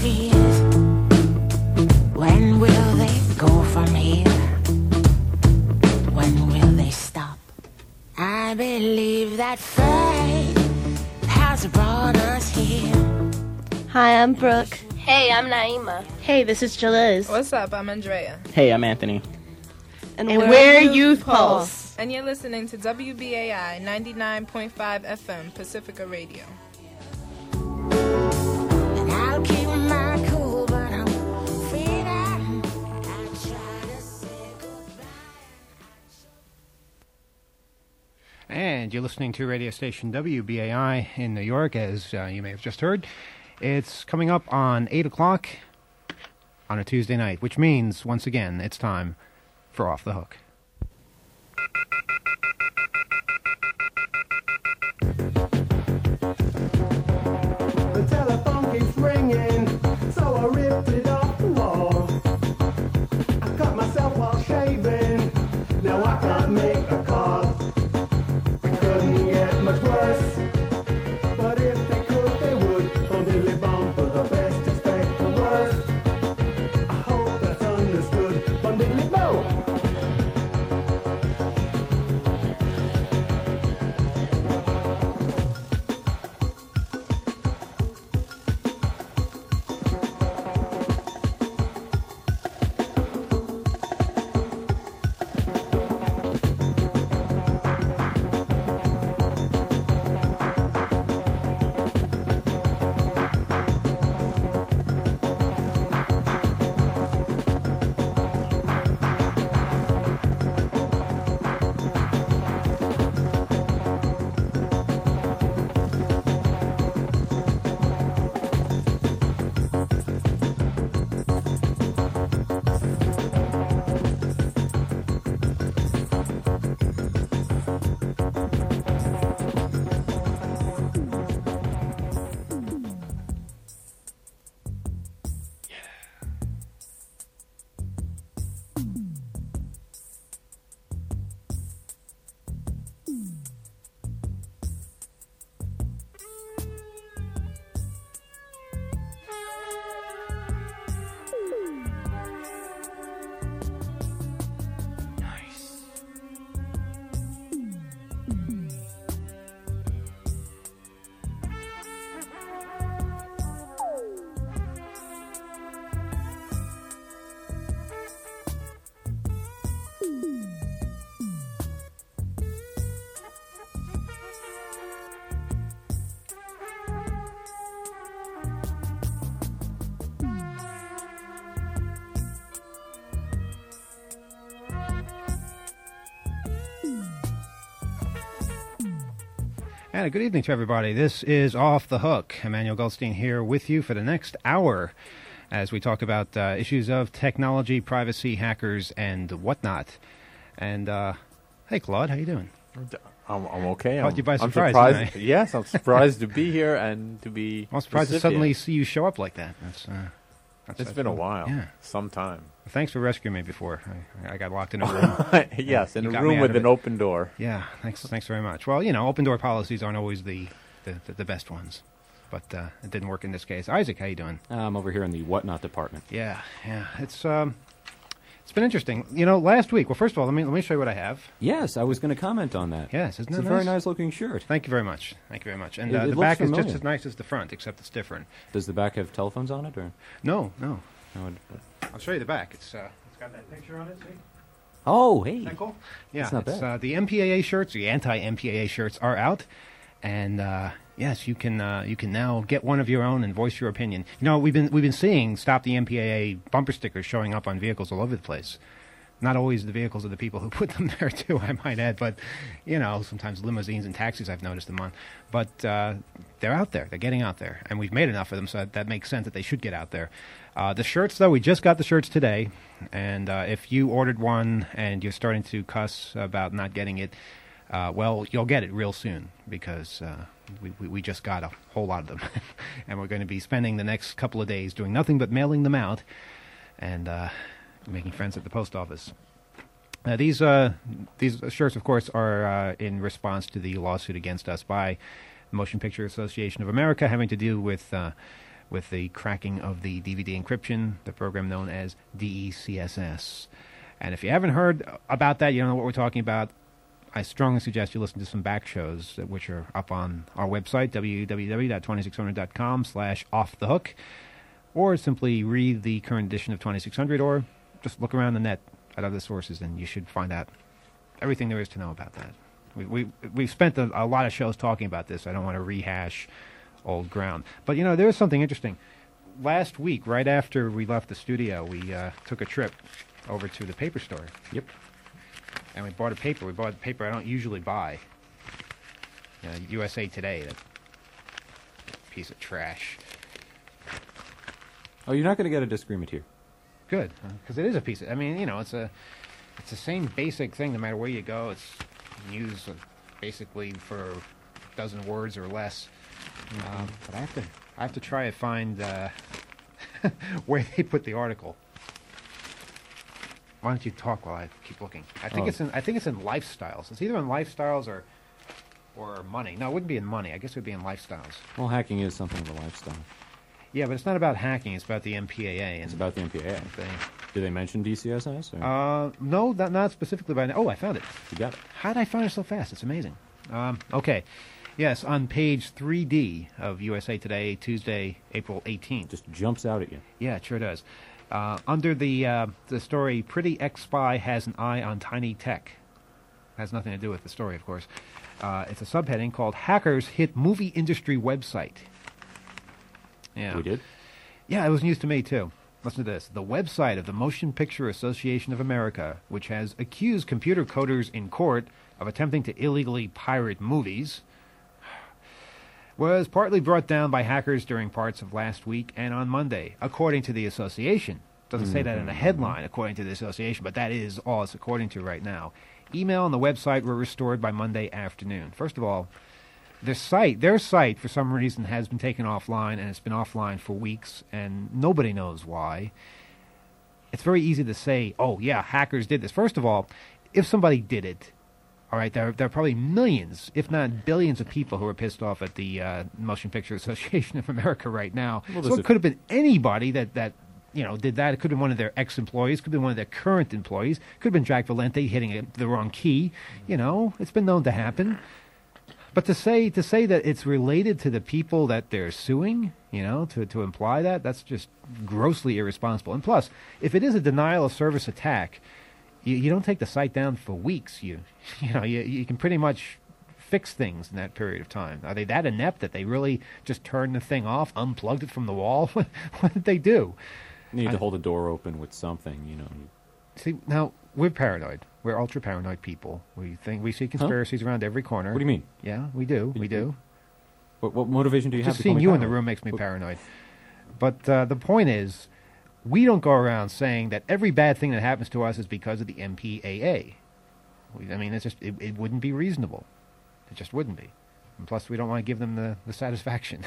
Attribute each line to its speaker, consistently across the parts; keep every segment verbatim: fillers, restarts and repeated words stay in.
Speaker 1: feet. When will they go from here? When will they stop? I believe that fate has brought us here.
Speaker 2: Hi, I'm Brooke.
Speaker 3: Hey, I'm Naima.
Speaker 2: Hey, this is Jaliz.
Speaker 4: What's up? I'm Andrea.
Speaker 5: Hey, I'm Anthony.
Speaker 2: And, and we're, we're Youth Pulse.
Speaker 4: And you're listening to W B A I ninety-nine point five F M Pacifica Radio.
Speaker 1: And I'll keep my cool, but I'm afraid I, I try to say goodbye.
Speaker 6: And you're listening to radio station W B A I in New York, as uh, you may have just heard. It's coming up on eight o'clock on a Tuesday night, which means, once again, it's time for Off the Hook.
Speaker 7: The telephone keeps ringing, so I ripped it off the wall. I cut myself while shaving, now I can't make a call. It couldn't get much worse, but if they could, they would. Bum diddly bum, for the best expect the worst. I hope that's understood. Bum diddly bum.
Speaker 6: And a good evening to everybody. This is Off the Hook. Emmanuel Goldstein here with you for the next hour as we talk about uh, issues of technology, privacy, hackers, and whatnot. And, uh, hey, Claude, how you doing?
Speaker 8: I'm, I'm okay.
Speaker 6: Caught
Speaker 8: I'm,
Speaker 6: you by
Speaker 8: I'm
Speaker 6: surprise,
Speaker 8: surprised.
Speaker 6: didn't I?
Speaker 8: Yes, I'm surprised to be here and to be
Speaker 6: I'm surprised to
Speaker 8: recipient.
Speaker 6: suddenly see you show up like that. That's, uh, that's
Speaker 8: It's
Speaker 6: that's
Speaker 8: been a
Speaker 6: cool.
Speaker 8: while.
Speaker 6: Yeah.
Speaker 8: Some time.
Speaker 6: Thanks for rescuing me before. I, I got locked in a room.
Speaker 8: Yes, in
Speaker 6: You
Speaker 8: a
Speaker 6: got me
Speaker 8: room
Speaker 6: out
Speaker 8: with
Speaker 6: of
Speaker 8: an
Speaker 6: it.
Speaker 8: open door.
Speaker 6: Yeah, thanks Thanks very much. Well, you know, open door policies aren't always the, the, the, the best ones. But uh, it didn't work in this case. Isaac, how you doing?
Speaker 5: I'm over here in the whatnot department.
Speaker 6: Yeah, yeah. It's um, it's been interesting. You know, last week. Well, first of all, let me let me show you what I have.
Speaker 5: Yes, I was going to comment on that.
Speaker 6: Yes, isn't
Speaker 5: it's
Speaker 6: that
Speaker 5: a very
Speaker 6: nice?
Speaker 5: nice looking shirt.
Speaker 6: Thank you very much. Thank you very much. And
Speaker 5: It-
Speaker 6: uh,
Speaker 5: it
Speaker 6: the
Speaker 5: looks
Speaker 6: back is just
Speaker 5: familiar.
Speaker 6: as nice as the front, except it's different.
Speaker 5: Does the back have telephones on it, or
Speaker 6: No, no.
Speaker 5: no? It,
Speaker 6: I'll show you the back. It's uh, it's got that picture on it. See?
Speaker 5: oh, hey,
Speaker 6: Isn't that cool? Yeah,
Speaker 5: That's not
Speaker 6: it's,
Speaker 5: bad.
Speaker 6: Uh, the M P A A shirts, the anti-M P A A shirts, are out, and uh, yes, you can uh, you can now get one of your own and voice your opinion. You know, we've been we've been seeing Stop the M P A A bumper stickers showing up on vehicles all over the place. Not always the vehicles of the people who put them there, too, I might add. But, you know, sometimes limousines and taxis, I've noticed them on. But uh, they're out there. They're getting out there. And we've made enough of them, so that, that makes sense that they should get out there. Uh, the shirts, though, we just got the shirts today. And uh, if you ordered one and you're starting to cuss about not getting it, uh, well, you'll get it real soon because uh, we, we, we just got a whole lot of them. And we're going to be spending the next couple of days doing nothing but mailing them out. And... Uh, making friends at the post office. Uh, these uh, these shirts, of course, are uh, in response to the lawsuit against us by the Motion Picture Association of America, having to do with uh, with the cracking of the D V D encryption, the program known as D E C S S. And if you haven't heard about that, you don't know what we're talking about, I strongly suggest you listen to some back shows, uh, which are up on our website, w w w dot twenty-six hundred dot com slash off the hook, or simply read the current edition of twenty-six hundred, or just look around the net at other sources, and you should find out everything there is to know about that. We, we, we've spent a, a lot of shows talking about this. I don't want to rehash old ground. But, you know, there is something interesting. Last week, right after we left the studio, we uh, took a trip over to the paper store.
Speaker 5: Yep.
Speaker 6: And we bought a paper. We bought a paper I don't usually buy. You know, U S A Today, that piece of trash.
Speaker 5: Oh, you're not going to get a disagreement here.
Speaker 6: Good, because it is a piece of, I mean, you know, it's a, it's the same basic thing no matter where you go. It's used uh, basically for a dozen words or less. Mm-hmm. Um, but I have to, I have to try to find uh, where they put the article. Why don't you talk while I keep looking? I think
Speaker 5: Oh.
Speaker 6: it's in. I think it's in Lifestyles. It's either in Lifestyles or, or Money. No, it wouldn't be in Money. I guess it would be in Lifestyles.
Speaker 5: Well, hacking is something of a lifestyle.
Speaker 6: Yeah, but it's not about hacking. It's about the M P A A. And
Speaker 5: It's about the M P A A.
Speaker 6: They,
Speaker 5: Did they mention D C S S? Or?
Speaker 6: uh, no, not, not specifically by. Oh, I found it.
Speaker 5: you got it.
Speaker 6: How did I find it so fast? It's amazing. Um, okay, yes, on page three D of U S A Today, Tuesday, April eighteenth.
Speaker 5: Just jumps out at you.
Speaker 6: Yeah, it sure does. Uh, under the uh, the story, Pretty Ex-Spy has an eye on tiny tech. Has nothing to do with the story, of course. Uh, it's a subheading called Hackers Hit Movie Industry Website. Yeah.
Speaker 5: We did?
Speaker 6: Yeah, it was news to me, too. Listen to this. The website of the Motion Picture Association of America, which has accused computer coders in court of attempting to illegally pirate movies, was partly brought down by hackers during parts of last week and on Monday, according to the association. Doesn't say that in a headline, according to the association, but that is all it's according to right now. Email and the website were restored by Monday afternoon. First of all, the site, their site, for some reason, has been taken offline, and it's been offline for weeks, and nobody knows why. It's very easy to say, oh, yeah, hackers did this. First of all, if somebody did it, all right, there, there are probably millions, if not billions, of people who are pissed off at the uh, Motion Picture Association of America right now.
Speaker 5: Well,
Speaker 6: so
Speaker 5: there's
Speaker 6: it
Speaker 5: a-
Speaker 6: could have been anybody that, that you know, did that. It could have been one of their ex-employees. Could have been one of their current employees. Could have been Jack Valente hitting a, the wrong key. You know, it's been known to happen. But to say to say that it's related to the people that they're suing, you know, to, to imply that, that's just grossly irresponsible. And plus, if it is a denial of service attack, you, you don't take the site down for weeks. You you know, you, you can pretty much fix things in that period of time. Are they that inept that they really just turned the thing off, unplugged it from the wall? What did they do?
Speaker 5: You need
Speaker 6: I-
Speaker 5: to hold the door open with something, you know. You-
Speaker 6: See, now, we're paranoid. We're ultra-paranoid people. We think we see conspiracies around every corner.
Speaker 5: What do you mean?
Speaker 6: Yeah, we do. We do.
Speaker 5: What, what motivation do you have
Speaker 6: Just
Speaker 5: to call
Speaker 6: seeing
Speaker 5: me
Speaker 6: you in the
Speaker 5: paranoid?
Speaker 6: room makes me
Speaker 5: What-
Speaker 6: paranoid. But uh, the point is, we don't go around saying that every bad thing that happens to us is because of the M P A A. We, I mean, it's just it, it wouldn't be reasonable. It just wouldn't be. And plus, we don't want to give them the, the satisfaction.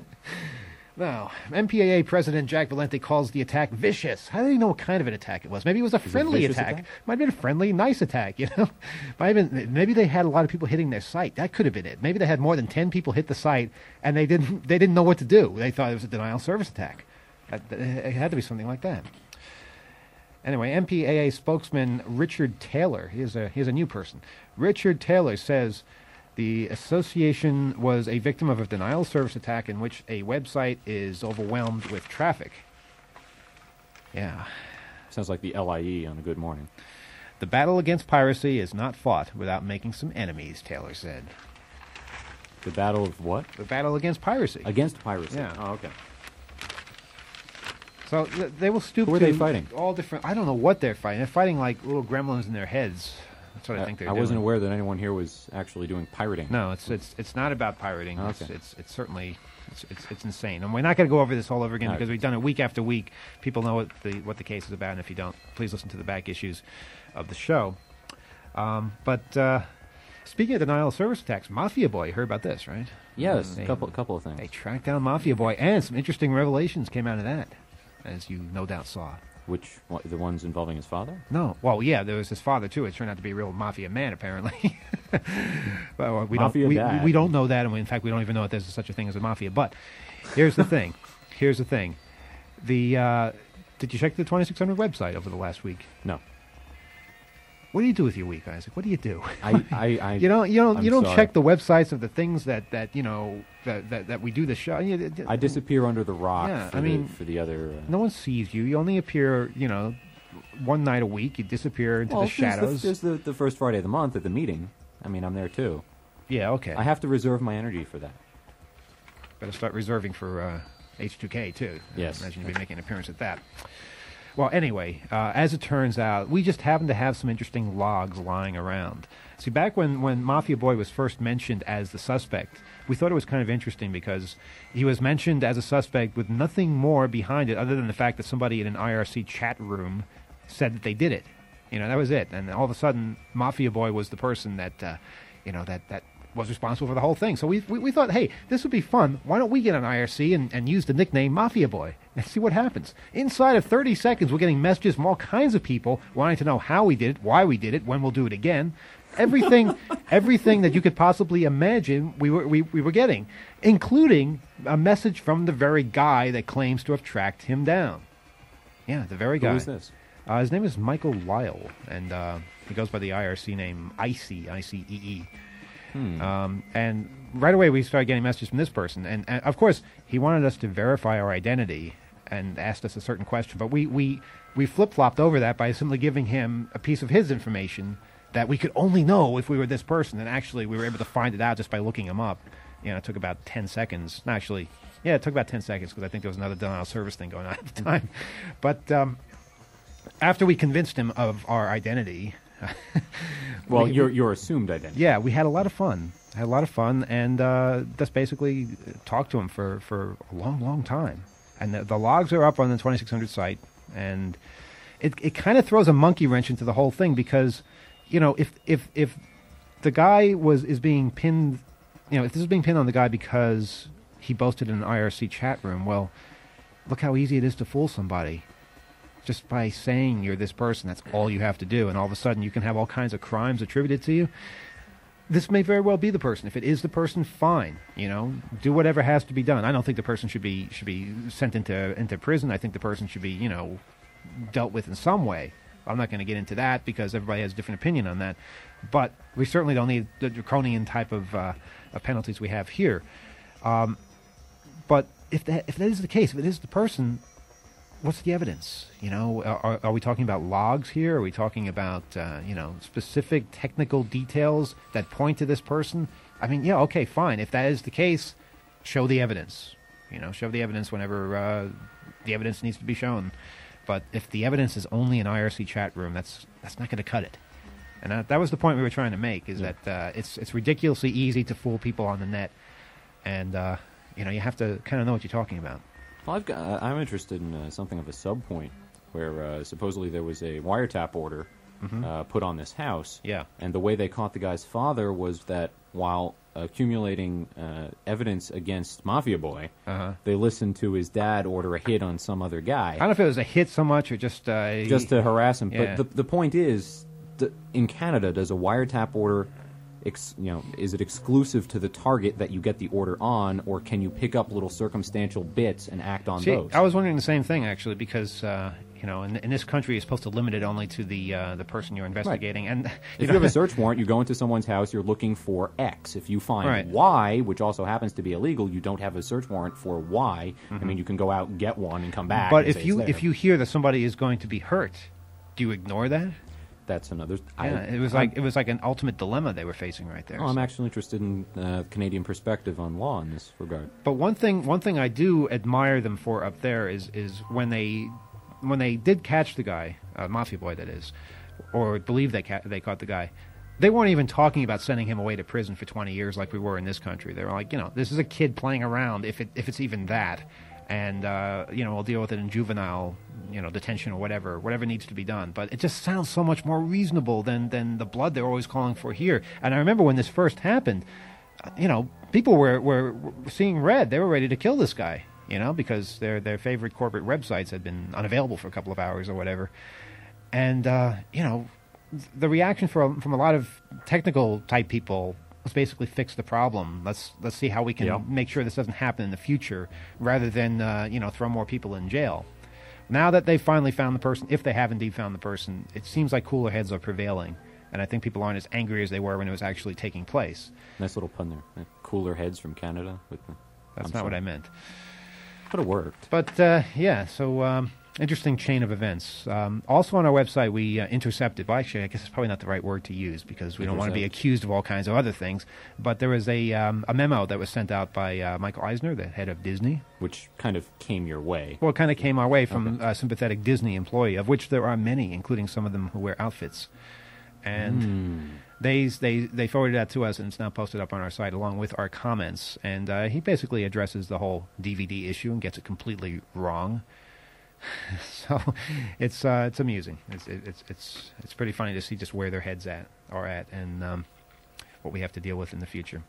Speaker 6: Now, M P A A President Jack Valente calls the attack vicious. How do you know what kind of an attack it was? Maybe it was a
Speaker 5: it a
Speaker 6: friendly
Speaker 5: vicious
Speaker 6: attack.
Speaker 5: attack?
Speaker 6: Might have been a friendly, nice attack, you know? Might have been, maybe they had a lot of people hitting their site. That could have been it. Maybe they had more than ten people hit the site, and they didn't they didn't know what to do. They thought it was a denial of service attack. That- that- It had to be something like that. Anyway, M P A A spokesman Richard Taylor, he is a, he is a new person. Richard Taylor says the association was a victim of a denial of service attack in which a website is overwhelmed with traffic. Yeah.
Speaker 5: Sounds like the L I E on a good morning.
Speaker 6: The battle against piracy is not fought without making some enemies, Taylor said.
Speaker 5: The battle of what?
Speaker 6: The battle against piracy.
Speaker 5: Against piracy.
Speaker 6: Yeah.
Speaker 5: Oh, okay.
Speaker 6: So th- they will stoop
Speaker 5: Who are
Speaker 6: to
Speaker 5: they fighting?
Speaker 6: all different... I don't know what they're fighting. They're fighting like little gremlins in their heads. That's what I, think they're
Speaker 5: I
Speaker 6: doing.
Speaker 5: wasn't aware that anyone here was actually doing pirating.
Speaker 6: No, it's it's it's not about pirating. It's,
Speaker 5: Okay.
Speaker 6: it's it's certainly it's, it's it's insane, and we're not going to go over this all over again
Speaker 5: All
Speaker 6: because
Speaker 5: right.
Speaker 6: we've done it week after week. People know what the what the case is about, and if you don't, please listen to the back issues of the show. Um, but uh, speaking of denial of service attacks, Mafia Boy, you heard about this, right?
Speaker 5: Yes,
Speaker 6: They-
Speaker 5: a couple, couple of things.
Speaker 6: They tracked down Mafia Boy, and some interesting revelations came out of that, as you no doubt saw.
Speaker 5: Which, what, the ones involving his father?
Speaker 6: No, well, yeah, there was his father too. It turned out to be a real mafia man, apparently. Well, uh, we
Speaker 5: Mafia
Speaker 6: don't we,
Speaker 5: dad.
Speaker 6: we don't know that, and we, in fact, we don't even know if there's such a thing as a mafia. But here's the thing: here's the thing. The uh, did you check the twenty-six hundred website over the last week?
Speaker 5: No.
Speaker 6: What do you do with your week, Isaac? What do you do?
Speaker 5: I, I, I
Speaker 6: you don't, you don't,
Speaker 5: I'm
Speaker 6: you don't
Speaker 5: sorry.
Speaker 6: check the websites of the things that, that you know that, that, that we do the show. You- d-
Speaker 5: I disappear under the rock
Speaker 6: Yeah,
Speaker 5: for,
Speaker 6: I
Speaker 5: the,
Speaker 6: mean,
Speaker 5: for the other... Uh,
Speaker 6: No one sees you. You only appear, you know, one night a week. You disappear into
Speaker 5: well,
Speaker 6: the shadows.
Speaker 5: There's, the, there's the, the first Friday of the month at the meeting. I mean, I'm there too.
Speaker 6: Yeah, okay.
Speaker 5: I have to reserve my energy for that.
Speaker 6: Better start reserving for uh, H two K, too.
Speaker 5: Yes.
Speaker 6: I imagine you'll be making an appearance at that. Well, anyway, uh, as it turns out, we just happen to have some interesting logs lying around. See, back when, when Mafia Boy was first mentioned as the suspect, we thought it was kind of interesting because he was mentioned as a suspect with nothing more behind it other than the fact that somebody in an I R C chat room said that they did it. You know, that was it. And all of a sudden, Mafia Boy was the person that, uh, you know, that, that was responsible for the whole thing. So we, we we thought, hey, this would be fun. Why don't we get on I R C and, and use the nickname Mafia Boy and see what happens? Inside of thirty seconds, we're getting messages from all kinds of people wanting to know how we did it, why we did it, when we'll do it again. Everything, everything that you could possibly imagine, we were we, we were getting, including a message from the very guy that claims to have tracked him down. Yeah, the very guy.
Speaker 5: Who is this?
Speaker 6: Uh, his name is Michael Lyle, and uh, he goes by the I R C name Icy, I C E E.
Speaker 5: Hmm.
Speaker 6: Um, and right away we started getting messages from this person. And, and, of course, he wanted us to verify our identity and asked us a certain question. But we, we, we flip-flopped over that by simply giving him a piece of his information that we could only know if we were this person. And actually, we were able to find it out just by looking him up. You know, it took about ten seconds. No, actually, yeah, it took about ten seconds because I think there was another denial of service thing going on at the time. But um, after we convinced him of our identity...
Speaker 5: Well,
Speaker 6: we-
Speaker 5: your your assumed identity.
Speaker 6: Yeah, we had a lot of fun. Had a lot of fun, and uh, just basically talked to him for, for a long, long time. And the, the logs are up on the twenty-six hundred site, and it it kind of throws a monkey wrench into the whole thing because, you know, if if if the guy was is being pinned, you know, if this is being pinned on the guy because he boasted in an I R C chat room, well, look how easy it is to fool somebody. Just by saying you're this person, that's all you have to do, and all of a sudden you can have all kinds of crimes attributed to you. This may very well be the person. If it is the person, fine. You know, do whatever has to be done. I don't think the person should be should be sent into into prison. I think the person should be, you know, dealt with in some way. I'm not going to get into that because everybody has a different opinion on that. But we certainly don't need the draconian type of, uh, of penalties we have here. Um, but if that if that is the case, if it is the person, what's the evidence? You know, are, are we talking about logs here? Are we talking about, uh, you know, specific technical details that point to this person? I mean, yeah, okay, fine. If that is the case, show the evidence. You know, show the evidence whenever uh, the evidence needs to be shown. But if the evidence is only an I R C chat room, that's that's not going to cut it. And that, that was the point we were trying to make, is
Speaker 5: Yeah.
Speaker 6: that uh, it's it's ridiculously easy to fool people on the net. And, uh, you know, you have to kind of know what you're talking about.
Speaker 5: Well, I've got, I'm interested in uh, something of a sub-point where uh, supposedly there was a wiretap order
Speaker 6: Mhm.
Speaker 5: uh, put on this house.
Speaker 6: Yeah.
Speaker 5: And the way they caught the guy's father was that while accumulating uh, evidence against Mafia Boy,
Speaker 6: Uh-huh.
Speaker 5: they listened to his dad order a hit on some other guy.
Speaker 6: I don't know if it was a hit so much or just... Uh,
Speaker 5: just to harass him.
Speaker 6: Yeah.
Speaker 5: But the, the point is, th- in Canada, does a wiretap order... Ex, you know, is it exclusive to the target that you get the order on, or can you pick up little circumstantial bits and act on
Speaker 6: See,
Speaker 5: those?
Speaker 6: I was wondering the same thing, actually, because, uh, you know, in, in this country, you're supposed to limit it only to the uh, the person you're investigating. And
Speaker 5: If you have a search warrant, you go into someone's house, you're looking for X. If you find
Speaker 6: Right.
Speaker 5: Y, which also happens to be illegal, you don't have a search warrant for Y. I
Speaker 6: Mhm.
Speaker 5: mean, you can go out and get one and come back.
Speaker 6: But
Speaker 5: and
Speaker 6: if
Speaker 5: say
Speaker 6: you
Speaker 5: it's there.
Speaker 6: if you hear that somebody is going to be hurt, do you ignore that?
Speaker 5: That's another...
Speaker 6: Yeah,
Speaker 5: I,
Speaker 6: it was
Speaker 5: I'm-
Speaker 6: like it was like an ultimate dilemma they were facing right there.
Speaker 5: Oh, I'm
Speaker 6: so.
Speaker 5: actually interested in uh, Canadian perspective on law in this regard.
Speaker 6: But one thing, one thing I do admire them for up there is is when they when they did catch the guy, uh, Mafia Boy, that is, or believe they ca- they caught the guy. They weren't even talking about sending him away to prison for twenty years like we were in this country. They were like, you know, this is a kid playing around, if it if it's even that, and uh, you know, we'll deal with it in juvenile, you know, detention or whatever, whatever needs to be done. But it just sounds so much more reasonable than than the blood they're always calling for here. And I remember when this first happened, uh, you know, people were, were were seeing red. They were ready to kill this guy, you know, because their their favorite corporate websites had been unavailable for a couple of hours or whatever. And uh, you know, the reaction from from a lot of technical type people let's basically fix the problem. Let's let's see how we can
Speaker 5: Yeah.
Speaker 6: make sure this doesn't happen in the future, rather than uh, you know throw more people in jail. Now that they've finally found the person, if they have indeed found the person, it seems like cooler heads are prevailing, and I think people aren't as angry as they were when it was actually taking place.
Speaker 5: Nice little pun there. Uh, Cooler heads from Canada. With the,
Speaker 6: That's
Speaker 5: I'm
Speaker 6: not what
Speaker 5: sorry.
Speaker 6: I meant.
Speaker 5: But it worked.
Speaker 6: But uh, yeah, so um, interesting chain of events. Um, also on our website, we uh, intercepted. Well, actually, I guess it's probably not the right word to use because we don't want to be
Speaker 5: Intercept.
Speaker 6: accused of all kinds of other things. But there was a um, a memo that was sent out by uh, Michael Eisner, the head of Disney.
Speaker 5: Which kind of came your way.
Speaker 6: Well, it kind of came our way from
Speaker 5: Okay.
Speaker 6: a sympathetic Disney employee, of which there are many, including some of them who wear outfits. And
Speaker 5: Hmm.
Speaker 6: they they they forwarded that to us, and it's now posted up on our site along with our comments. And uh, he basically addresses the whole D V D issue and gets it completely wrong. So it's uh, it's amusing. It's it's it's it's pretty funny to see just where their heads at are at, and um, what we have to deal with in the future.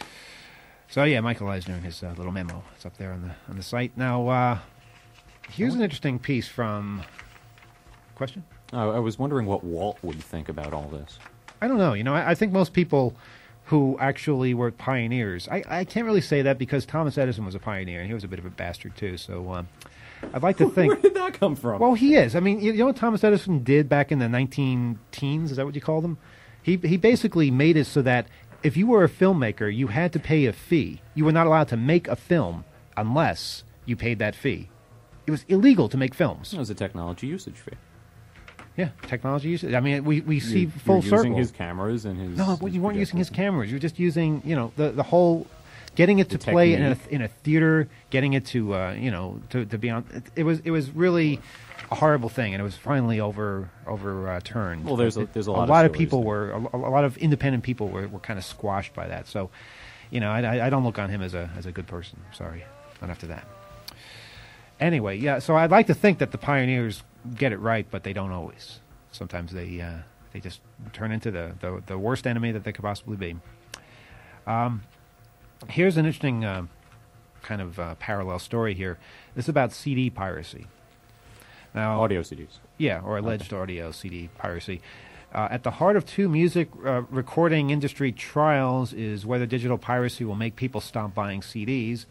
Speaker 6: So yeah, Michael Eisner and his uh, little memo. It's up there on the on the site. Now uh, here's an interesting piece from. Question?
Speaker 5: Uh, I was wondering what Walt would think about all this.
Speaker 6: I don't know. You know, I, I think most people who actually were pioneers. I, I can't really say that because Thomas Edison was a pioneer, and he was a bit of a bastard too. So um, I'd like to think.
Speaker 5: Where did that come from?
Speaker 6: Well, he is. I mean, you know what Thomas Edison did back in the nineteen teens? Is that what you call them? He he basically made it so that if you were a filmmaker, you had to pay a fee. You were not allowed to make a film unless you paid that fee. It was illegal to make films.
Speaker 5: It was a technology usage fee.
Speaker 6: Yeah, technology usage. I mean, we, we see
Speaker 5: You're-
Speaker 6: full
Speaker 5: you're
Speaker 6: circle.
Speaker 5: using his cameras and his.
Speaker 6: No, well,
Speaker 5: his
Speaker 6: you weren't using his
Speaker 5: projectors.
Speaker 6: cameras. You were just using, you know, the the whole getting it to
Speaker 5: The
Speaker 6: play in a
Speaker 5: technique.
Speaker 6: in a theater, getting it to, uh, you know, to to be on. It, it was it was really a horrible thing, and it was finally over overturned.
Speaker 5: Well, there's a-
Speaker 6: It-
Speaker 5: there's a lot of
Speaker 6: lot of
Speaker 5: stories
Speaker 6: people
Speaker 5: there.
Speaker 6: were a, a lot of independent people were, were kind of squashed by that. So, you know, I, I, I don't look on him as a as a good person. Sorry, not after that. Anyway, yeah. So I'd like to think that the pioneers get it right, but they don't always. Sometimes they uh, they just turn into the, the the worst enemy that they could possibly be. Um, here's an interesting uh, kind of uh, parallel story here. This is about C D piracy. Now,
Speaker 5: Audio C Ds.
Speaker 6: yeah, or alleged audio C D piracy. Uh, at the heart of two music uh, recording industry trials is whether digital piracy will make people stop buying C Ds.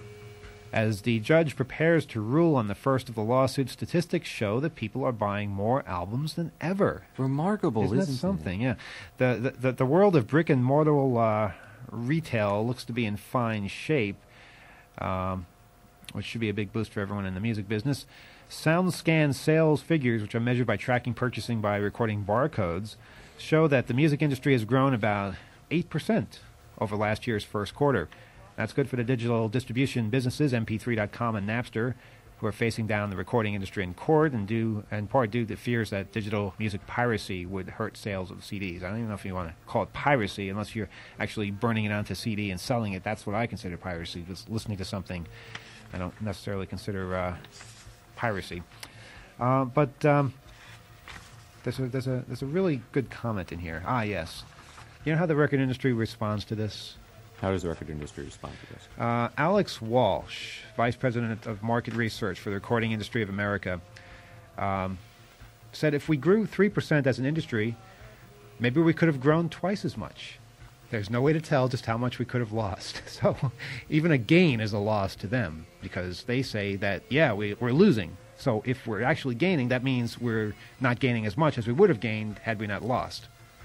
Speaker 6: As the judge prepares to rule on the first of the lawsuits, statistics show that people are buying more albums than ever.
Speaker 5: Remarkable,
Speaker 6: Isn't that
Speaker 5: isn't
Speaker 6: something? Yeah. The, the the the world of brick and mortar uh, retail looks to be in fine shape, um, which should be a big boost for everyone in the music business. SoundScan sales figures, which are measured by tracking purchasing by recording barcodes, show that the music industry has grown about eight percent over last year's first quarter. That's good for the digital distribution businesses, M P three dot com and Napster, who are facing down the recording industry in court, and due, in part due to fears that digital music piracy would hurt sales of C Ds. I don't even know if you want to call it piracy, unless you're actually burning it onto C D and selling it. That's what I consider piracy, just listening to something I don't necessarily consider uh, piracy. Uh, but um, there's, a, there's, a, there's a really good comment in here. Ah, yes. You know how the record industry responds to this?
Speaker 5: How does the record industry respond to this?
Speaker 6: Uh, Alex Walsh, Vice President of Market Research for the Recording Industry of America, um, said if we grew three percent as an industry, maybe we could have grown twice as much. There's no way to tell just how much we could have lost. So even a gain is a loss to them because they say that, yeah, we, we're losing. So if we're actually gaining, that means we're not gaining as much as we would have gained had we not lost.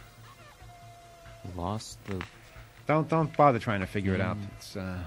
Speaker 5: Lost the.
Speaker 6: Don't don't bother trying to figure it out. It's uh,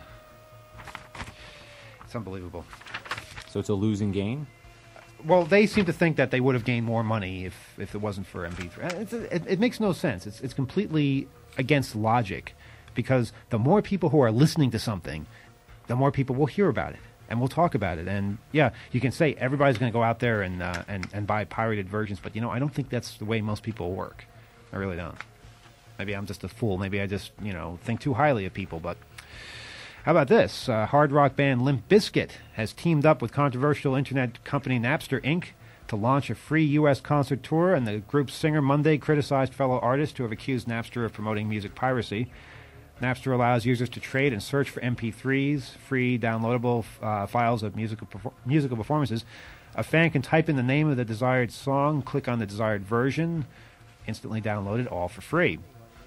Speaker 6: it's unbelievable.
Speaker 5: So it's a losing game?
Speaker 6: Well, they seem to think that they would have gained more money if, if it wasn't for M P three. It's, it, it makes no sense. It's it's completely against logic, because the more people who are listening to something, the more people will hear about it and we'll talk about it. And yeah, you can say everybody's going to go out there and uh, and and buy pirated versions, but you know, I don't think that's the way most people work. I really don't. Maybe I'm just a fool. Maybe I just you know think too highly of people, but. How about this? Uh, hard rock band Limp Bizkit has teamed up with controversial internet company Napster Incorporated to launch a free U S concert tour, and the group's singer Monday criticized fellow artists who have accused Napster of promoting music piracy. Napster allows users to trade and search for M P threes, free downloadable uh, files of musical perfor- musical performances. A fan can type in the name of the desired song, click on the desired version, instantly download it all for free.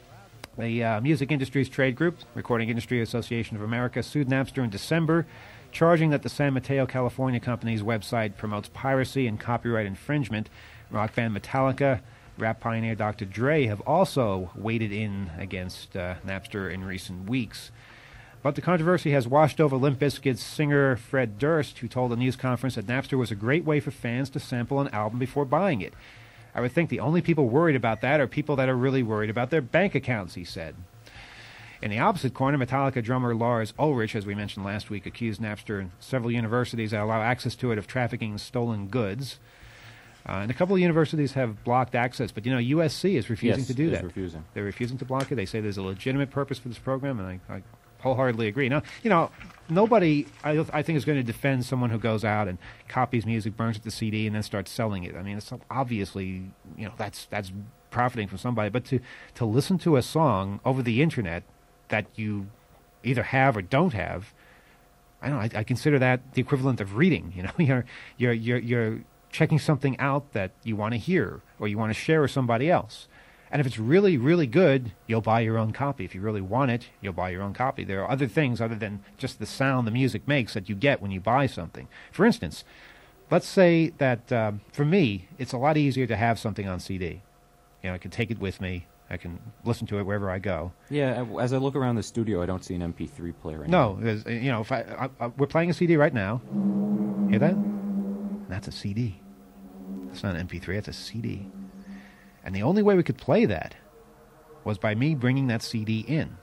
Speaker 6: The uh, Music Industries Trade Group, Recording Industry Association of America, sued Napster in December, charging that the San Mateo, California company's website promotes piracy and copyright infringement. Rock band Metallica, rap pioneer Doctor Dre have also waded in against uh, Napster in recent weeks. But the controversy has washed over Limp Bizkit's singer Fred Durst, who told a news conference that Napster was a great way for fans to sample an album before buying it. I would think the only people worried about that are people that are really worried about their bank accounts, he said. In the opposite corner, Metallica drummer Lars Ulrich, as we mentioned last week, accused Napster and several universities that allow access to it of trafficking stolen goods. Uh, and a couple of universities have blocked access, but, you know, U S C is refusing
Speaker 5: Yes,
Speaker 6: to do
Speaker 5: is
Speaker 6: that.
Speaker 5: refusing.
Speaker 6: They're refusing to block it. They say there's a legitimate purpose for this program, and I, I wholeheartedly agree. Now, you know, nobody, I, I think, is going to defend someone who goes out and copies music, burns it to C D, and then starts selling it. I mean, it's obviously, you know, that's that's profiting from somebody. But to, to listen to a song over the internet that you either have or don't have, I don't know, I, I consider that the equivalent of reading. You know, you're you're you're, you're checking something out that you want to hear or you want to share with somebody else. And if it's really, really good, you'll buy your own copy. If you really want it, you'll buy your own copy. There are other things other than just the sound the music makes that you get when you buy something. For instance, let's say that um, for me, it's a lot easier to have something on C D. You know, I can take it with me. I can listen to it wherever I go.
Speaker 5: Yeah, as I look around the studio, I don't see an M P three player anymore.
Speaker 6: No, there's, you know, if I, I, I, we're playing a C D right now. Hear that? That's a C D. That's not an M P three, that's a C D. And the only way we could play that was by me bringing that C D in.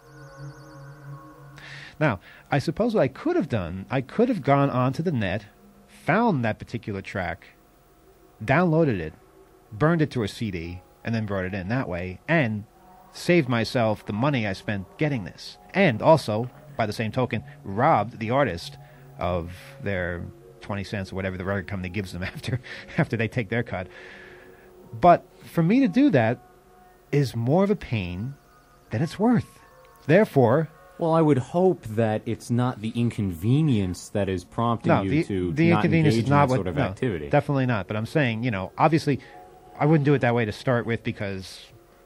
Speaker 6: Now, I suppose what I could have done, I could have gone onto the net, found that particular track, downloaded it, burned it to a C D, and then brought it in that way, and saved myself the money I spent getting this. And also, by the same token, robbed the artist of their twenty cents or whatever the record company gives them after after they take their cut. But for me to do that is more of a pain than it's worth. Therefore...
Speaker 5: Well, I would hope that it's not the inconvenience that is prompting
Speaker 6: no,
Speaker 5: you
Speaker 6: the,
Speaker 5: to
Speaker 6: the
Speaker 5: not
Speaker 6: inconvenience
Speaker 5: engage
Speaker 6: is not
Speaker 5: in that
Speaker 6: what,
Speaker 5: sort of
Speaker 6: no,
Speaker 5: activity.
Speaker 6: Definitely not. But I'm saying, you know, obviously, I wouldn't do it that way to start with because...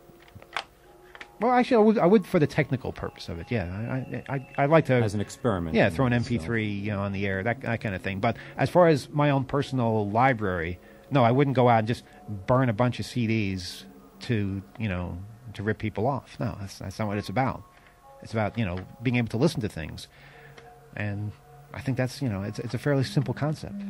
Speaker 6: Well, actually, I would, I would for the technical purpose of it, yeah. I, I, I like to...
Speaker 5: As an experiment.
Speaker 6: Yeah, throw an
Speaker 5: so.
Speaker 6: M P three you know, on the air, that, that kind of thing. But as far as my own personal library, no, I wouldn't go out and just burn a bunch of C Ds to, you know, to rip people off. No, that's, that's not what it's about. It's about, you know, being able to listen to things. And I think that's, you know, it's, it's a fairly simple concept.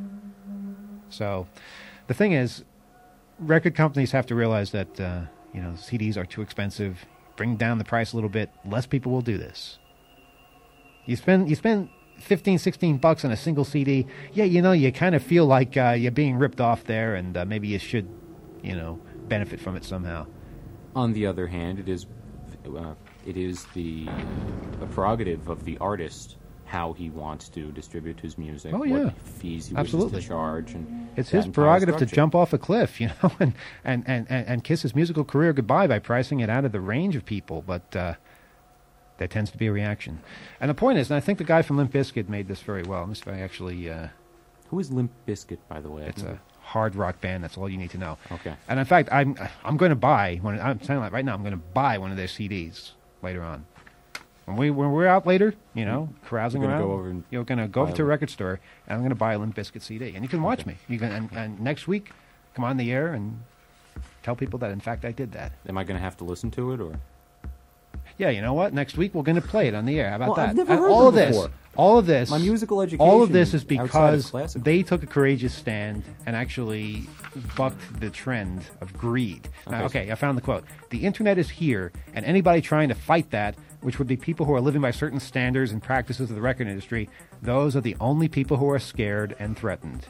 Speaker 6: So the thing is, record companies have to realize that, uh, you know, C Ds are too expensive. Bring down the price a little bit. Less people will do this. You spend you spend fifteen, sixteen bucks on a single C D. Yeah, you know, you kind of feel like uh, you're being ripped off there, and uh, maybe you should, you know, benefit from it somehow.
Speaker 5: On the other hand, it is uh, it is the, the prerogative of the artist how he wants to distribute his music,
Speaker 6: Oh, yeah.
Speaker 5: what fees he
Speaker 6: Absolutely.
Speaker 5: wishes to charge. And
Speaker 6: It's
Speaker 5: that
Speaker 6: his
Speaker 5: entire
Speaker 6: prerogative to
Speaker 5: structure.
Speaker 6: jump off a cliff, you know, and, and, and, and, and kiss his musical career goodbye by pricing it out of the range of people. But uh, there tends to be a reaction. And the point is, and I think the guy from Limp Bizkit made this very well. This guy actually... Uh,
Speaker 5: Who is Limp Bizkit, by the way?
Speaker 6: It's
Speaker 5: I've
Speaker 6: a
Speaker 5: never-
Speaker 6: hard rock band. That's all you need to know.
Speaker 5: Okay.
Speaker 6: And in fact, I'm I'm going to buy one. I'm saying that right now. I'm going to buy one of their C Ds later on. When we when we're out later, you know, carousing
Speaker 5: You're gonna
Speaker 6: around,
Speaker 5: go over and
Speaker 6: you're going to go over
Speaker 5: buy
Speaker 6: to a
Speaker 5: one.
Speaker 6: record store, and I'm going to buy a Limp Bizkit C D, and you can watch
Speaker 5: Okay.
Speaker 6: me. You can and, and next week, come on the air and tell people that in fact I did that.
Speaker 5: Am I going to have to listen to it, or?
Speaker 6: Yeah, you know what? Next week we're going to play it on the air. How about
Speaker 5: Well,
Speaker 6: that?
Speaker 5: I've never
Speaker 6: And
Speaker 5: heard
Speaker 6: all of
Speaker 5: them
Speaker 6: this,
Speaker 5: before.
Speaker 6: all of this,
Speaker 5: My musical education
Speaker 6: all of this is
Speaker 5: outside of
Speaker 6: because
Speaker 5: classical.
Speaker 6: they took a courageous stand and actually bucked the trend of greed. Now,
Speaker 5: Okay,
Speaker 6: okay, I found the quote. The internet is here, and anybody trying to fight that, which would be people who are living by certain standards and practices of the record industry, those are the only people who are scared and threatened.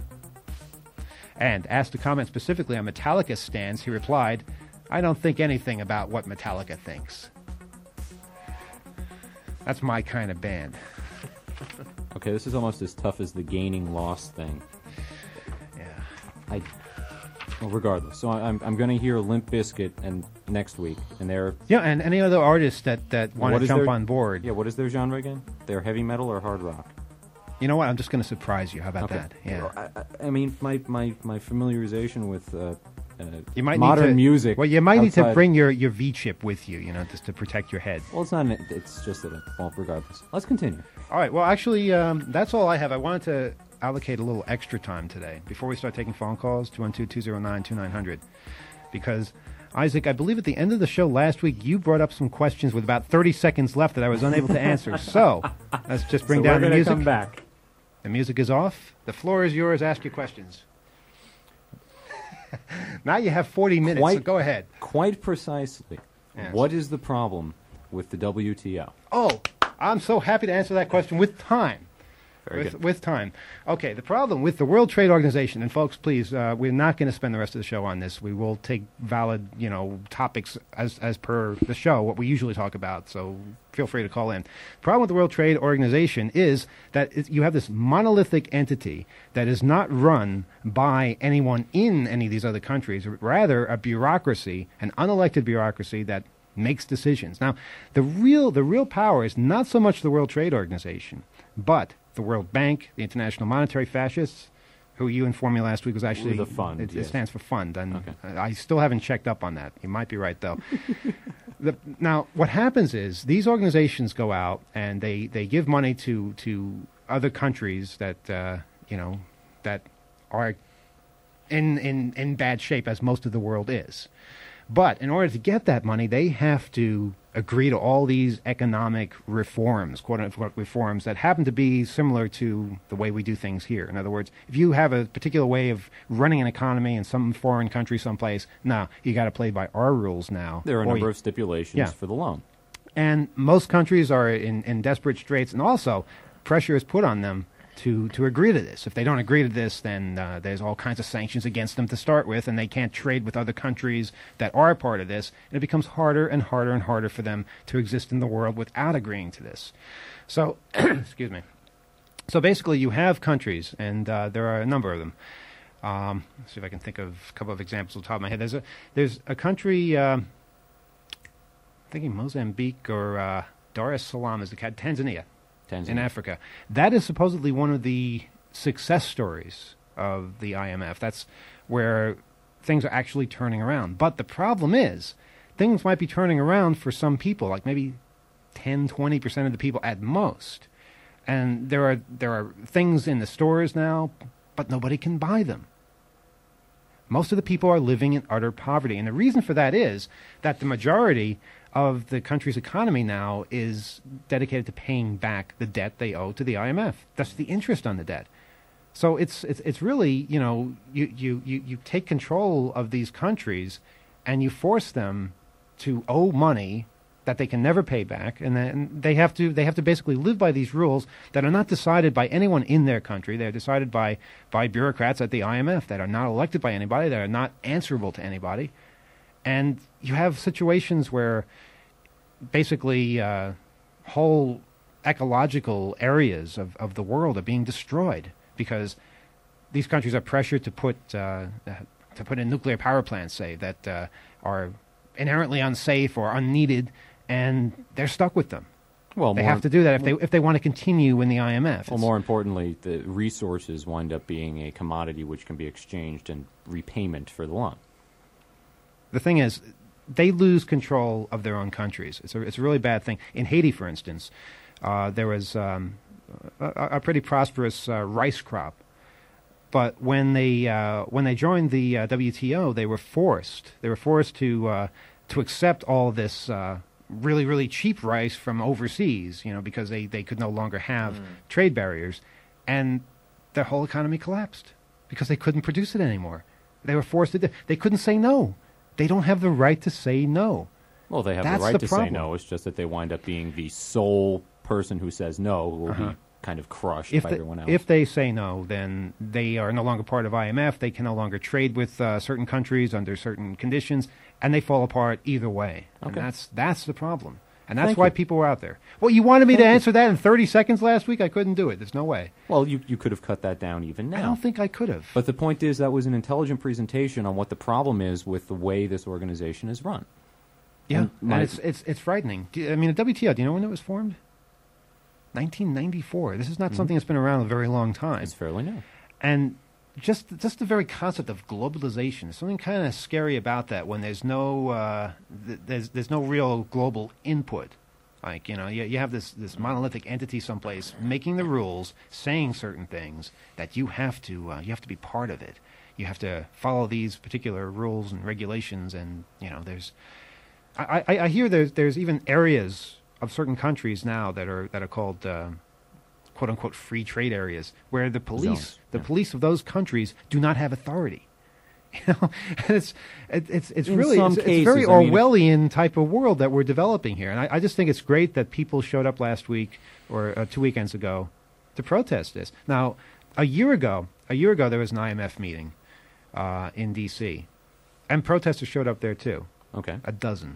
Speaker 6: And asked to comment specifically on Metallica's stance, he replied, I don't think anything about what Metallica thinks. That's my kind of band.
Speaker 5: Okay, this is almost as tough as the gaining loss thing.
Speaker 6: Yeah.
Speaker 5: I. Well, regardless, so I- I'm I'm going to hear Limp Bizkit and next week, and they're
Speaker 6: Yeah, and any other artists that, that want
Speaker 5: what
Speaker 6: to
Speaker 5: is
Speaker 6: jump
Speaker 5: their-
Speaker 6: on board.
Speaker 5: Yeah, what is their genre again? They're heavy metal or hard rock?
Speaker 6: You know what? I'm just going to surprise you. How about
Speaker 5: Okay.
Speaker 6: that? Yeah.
Speaker 5: I, I, I mean, my, my, my familiarization with uh, uh,
Speaker 6: You might
Speaker 5: modern
Speaker 6: need to,
Speaker 5: music.
Speaker 6: Well, you might need to
Speaker 5: outside-
Speaker 6: bring your, your V-chip with you, you know, just to protect your head.
Speaker 5: Well, it's not. An, it's just that. Well, regardless, let's continue.
Speaker 6: All right. Well, actually, um, that's all I have. I wanted to allocate a little extra time today before we start taking phone calls. two one two, two zero nine, two nine zero zero, because Isaac, I believe at the end of the show last week, you brought up some questions with about thirty seconds left that I was unable to answer. So let's just bring
Speaker 5: so
Speaker 6: down
Speaker 5: we're
Speaker 6: the
Speaker 5: gonna
Speaker 6: music.
Speaker 5: Come back.
Speaker 6: The music is off. The floor is yours. Ask your questions. Now you have forty minutes,
Speaker 5: Quite-
Speaker 6: so go ahead.
Speaker 5: Quite precisely.
Speaker 6: Yes.
Speaker 5: What is the problem with the W T O?
Speaker 6: Oh, I'm so happy to answer that question with time.
Speaker 5: Very
Speaker 6: with,
Speaker 5: good.
Speaker 6: with time. Okay, the problem with the World Trade Organization, and folks, please, uh, we're not going to spend the rest of the show on this. We will take valid, you know, topics as as per the show, what we usually talk about. So feel free to call in. The problem with the World Trade Organization is that it, you have this monolithic entity that is not run by anyone in any of these other countries, rather a bureaucracy, an unelected bureaucracy that makes decisions. Now, the real the real power is not so much the World Trade Organization, but the World Bank, the International Monetary Fascists, who you informed me last week was actually
Speaker 5: The fund,
Speaker 6: It,
Speaker 5: yes.
Speaker 6: it stands for fund, and
Speaker 5: Okay.
Speaker 6: uh, I still haven't checked up on that. You might be right though. the, now, what happens is these organizations go out and they, they give money to to other countries that uh, you know that are in in in bad shape, as most of the world is. But in order to get that money, they have to agree to all these economic reforms, quote-unquote reforms, that happen to be similar to the way we do things here. In other words, if you have a particular way of running an economy in some foreign country someplace, no, you got to play by our rules now.
Speaker 5: There are a
Speaker 6: or
Speaker 5: number
Speaker 6: you-
Speaker 5: of stipulations
Speaker 6: Yeah.
Speaker 5: for the loan.
Speaker 6: And most countries are in, in desperate straits, and also pressure is put on them to, to agree to this. If they don't agree to this, then uh, there's all kinds of sanctions against them to start with, and they can't trade with other countries that are a part of this, and it becomes harder and harder and harder for them to exist in the world without agreeing to this. So, excuse me. So basically, you have countries, and uh, there are a number of them. Um, let's see if I can think of a couple of examples off the top of my head. There's a, there's a country... Um, thinking Mozambique or uh, Dar es Salaam is the cat, Tanzania,
Speaker 5: Tanzania.
Speaker 6: in Africa. That is supposedly one of the success stories of the I M F. That's where things are actually turning around. But the problem is, things might be turning around for some people, like maybe ten, twenty percent of the people at most. And there are there are things in the stores now, but nobody can buy them. Most of the people are living in utter poverty. And the reason for that is that the majority of the country's economy now is dedicated to paying back the debt they owe to the I M F. That's the interest on the debt. So it's it's it's really, you know, you, you, you, you take control of these countries and you force them to owe money that they can never pay back, and then they have to they have to basically live by these rules that are not decided by anyone in their country. They're decided by by bureaucrats at the I M F that are not elected by anybody, that are not answerable to anybody. And you have situations where basically uh, whole ecological areas of, of the world are being destroyed because these countries are pressured to put uh, to put in nuclear power plants, say, that uh, are inherently unsafe or unneeded, and they're stuck with them.
Speaker 5: Well,
Speaker 6: They
Speaker 5: more,
Speaker 6: have to do that if they if they want to continue in the I M F.
Speaker 5: Well,
Speaker 6: It's-
Speaker 5: more importantly, the resources wind up being a commodity which can be exchanged in repayment for the loan.
Speaker 6: The thing is, they lose control of their own countries. It's a, it's a really bad thing. In Haiti, for instance, uh, there was um, a, a pretty prosperous uh, rice crop. But when they uh, when they joined the uh, W T O, they were forced they were forced to uh, to accept all this uh, really really cheap rice from overseas, you know, because they, they could no longer have trade barriers, and their whole economy collapsed because they couldn't produce it anymore. They were forced to do, they couldn't say no. They don't have the right to say no.
Speaker 5: Well, they have
Speaker 6: That's
Speaker 5: the right
Speaker 6: the
Speaker 5: to
Speaker 6: problem.
Speaker 5: say no. It's just that they wind up being the sole person who says no who will
Speaker 6: Uh-huh.
Speaker 5: be kind of crushed
Speaker 6: If
Speaker 5: by
Speaker 6: they,
Speaker 5: everyone else.
Speaker 6: if they say no, then they are no longer part of I M F. They can no longer trade with uh, certain countries under certain conditions, and they fall apart either way. And
Speaker 5: Okay.
Speaker 6: that's that's the problem, and that's
Speaker 5: Thank
Speaker 6: why
Speaker 5: you.
Speaker 6: people were out there. Well, you wanted me
Speaker 5: Thank
Speaker 6: to
Speaker 5: you.
Speaker 6: answer that in thirty seconds last week. I couldn't do it. There's no way.
Speaker 5: well, you, you could have cut that down even now.
Speaker 6: I don't think I could have.
Speaker 5: But the point is that was an intelligent presentation on what the problem is with the way this organization is run.
Speaker 6: yeah,
Speaker 5: and
Speaker 6: and,
Speaker 5: my-
Speaker 6: it's it's it's frightening. Do you- I mean, the W T O. Do you know when it was formed? nineteen ninety-four. This is not something that's been around a very long time.
Speaker 5: It's fairly new.
Speaker 6: And just just the very concept of globalization. There's something kind of scary about that when there's no uh, th- there's there's no real global input. Like, you know, you, you have this, this monolithic entity someplace making the rules, saying certain things that you have to uh, you have to be part of it. You have to follow these particular rules and regulations, and you know, there's I, I, I hear there's there's even areas of certain countries now that are that are called uh, quote unquote free trade areas where the police
Speaker 5: Zones,
Speaker 6: the
Speaker 5: yeah.
Speaker 6: police of those countries do not have authority. You know, and it's it, it's it's
Speaker 5: In
Speaker 6: really
Speaker 5: some
Speaker 6: it's,
Speaker 5: cases,
Speaker 6: it's very
Speaker 5: I mean, if-
Speaker 6: Orwellian type of world that we're developing here, and I, I just think it's great that people showed up last week or uh, two weekends ago to protest this. Now, a year ago, a year ago there was an I M F meeting uh, in D C, and protesters showed up there too,
Speaker 5: Okay.
Speaker 6: a dozen.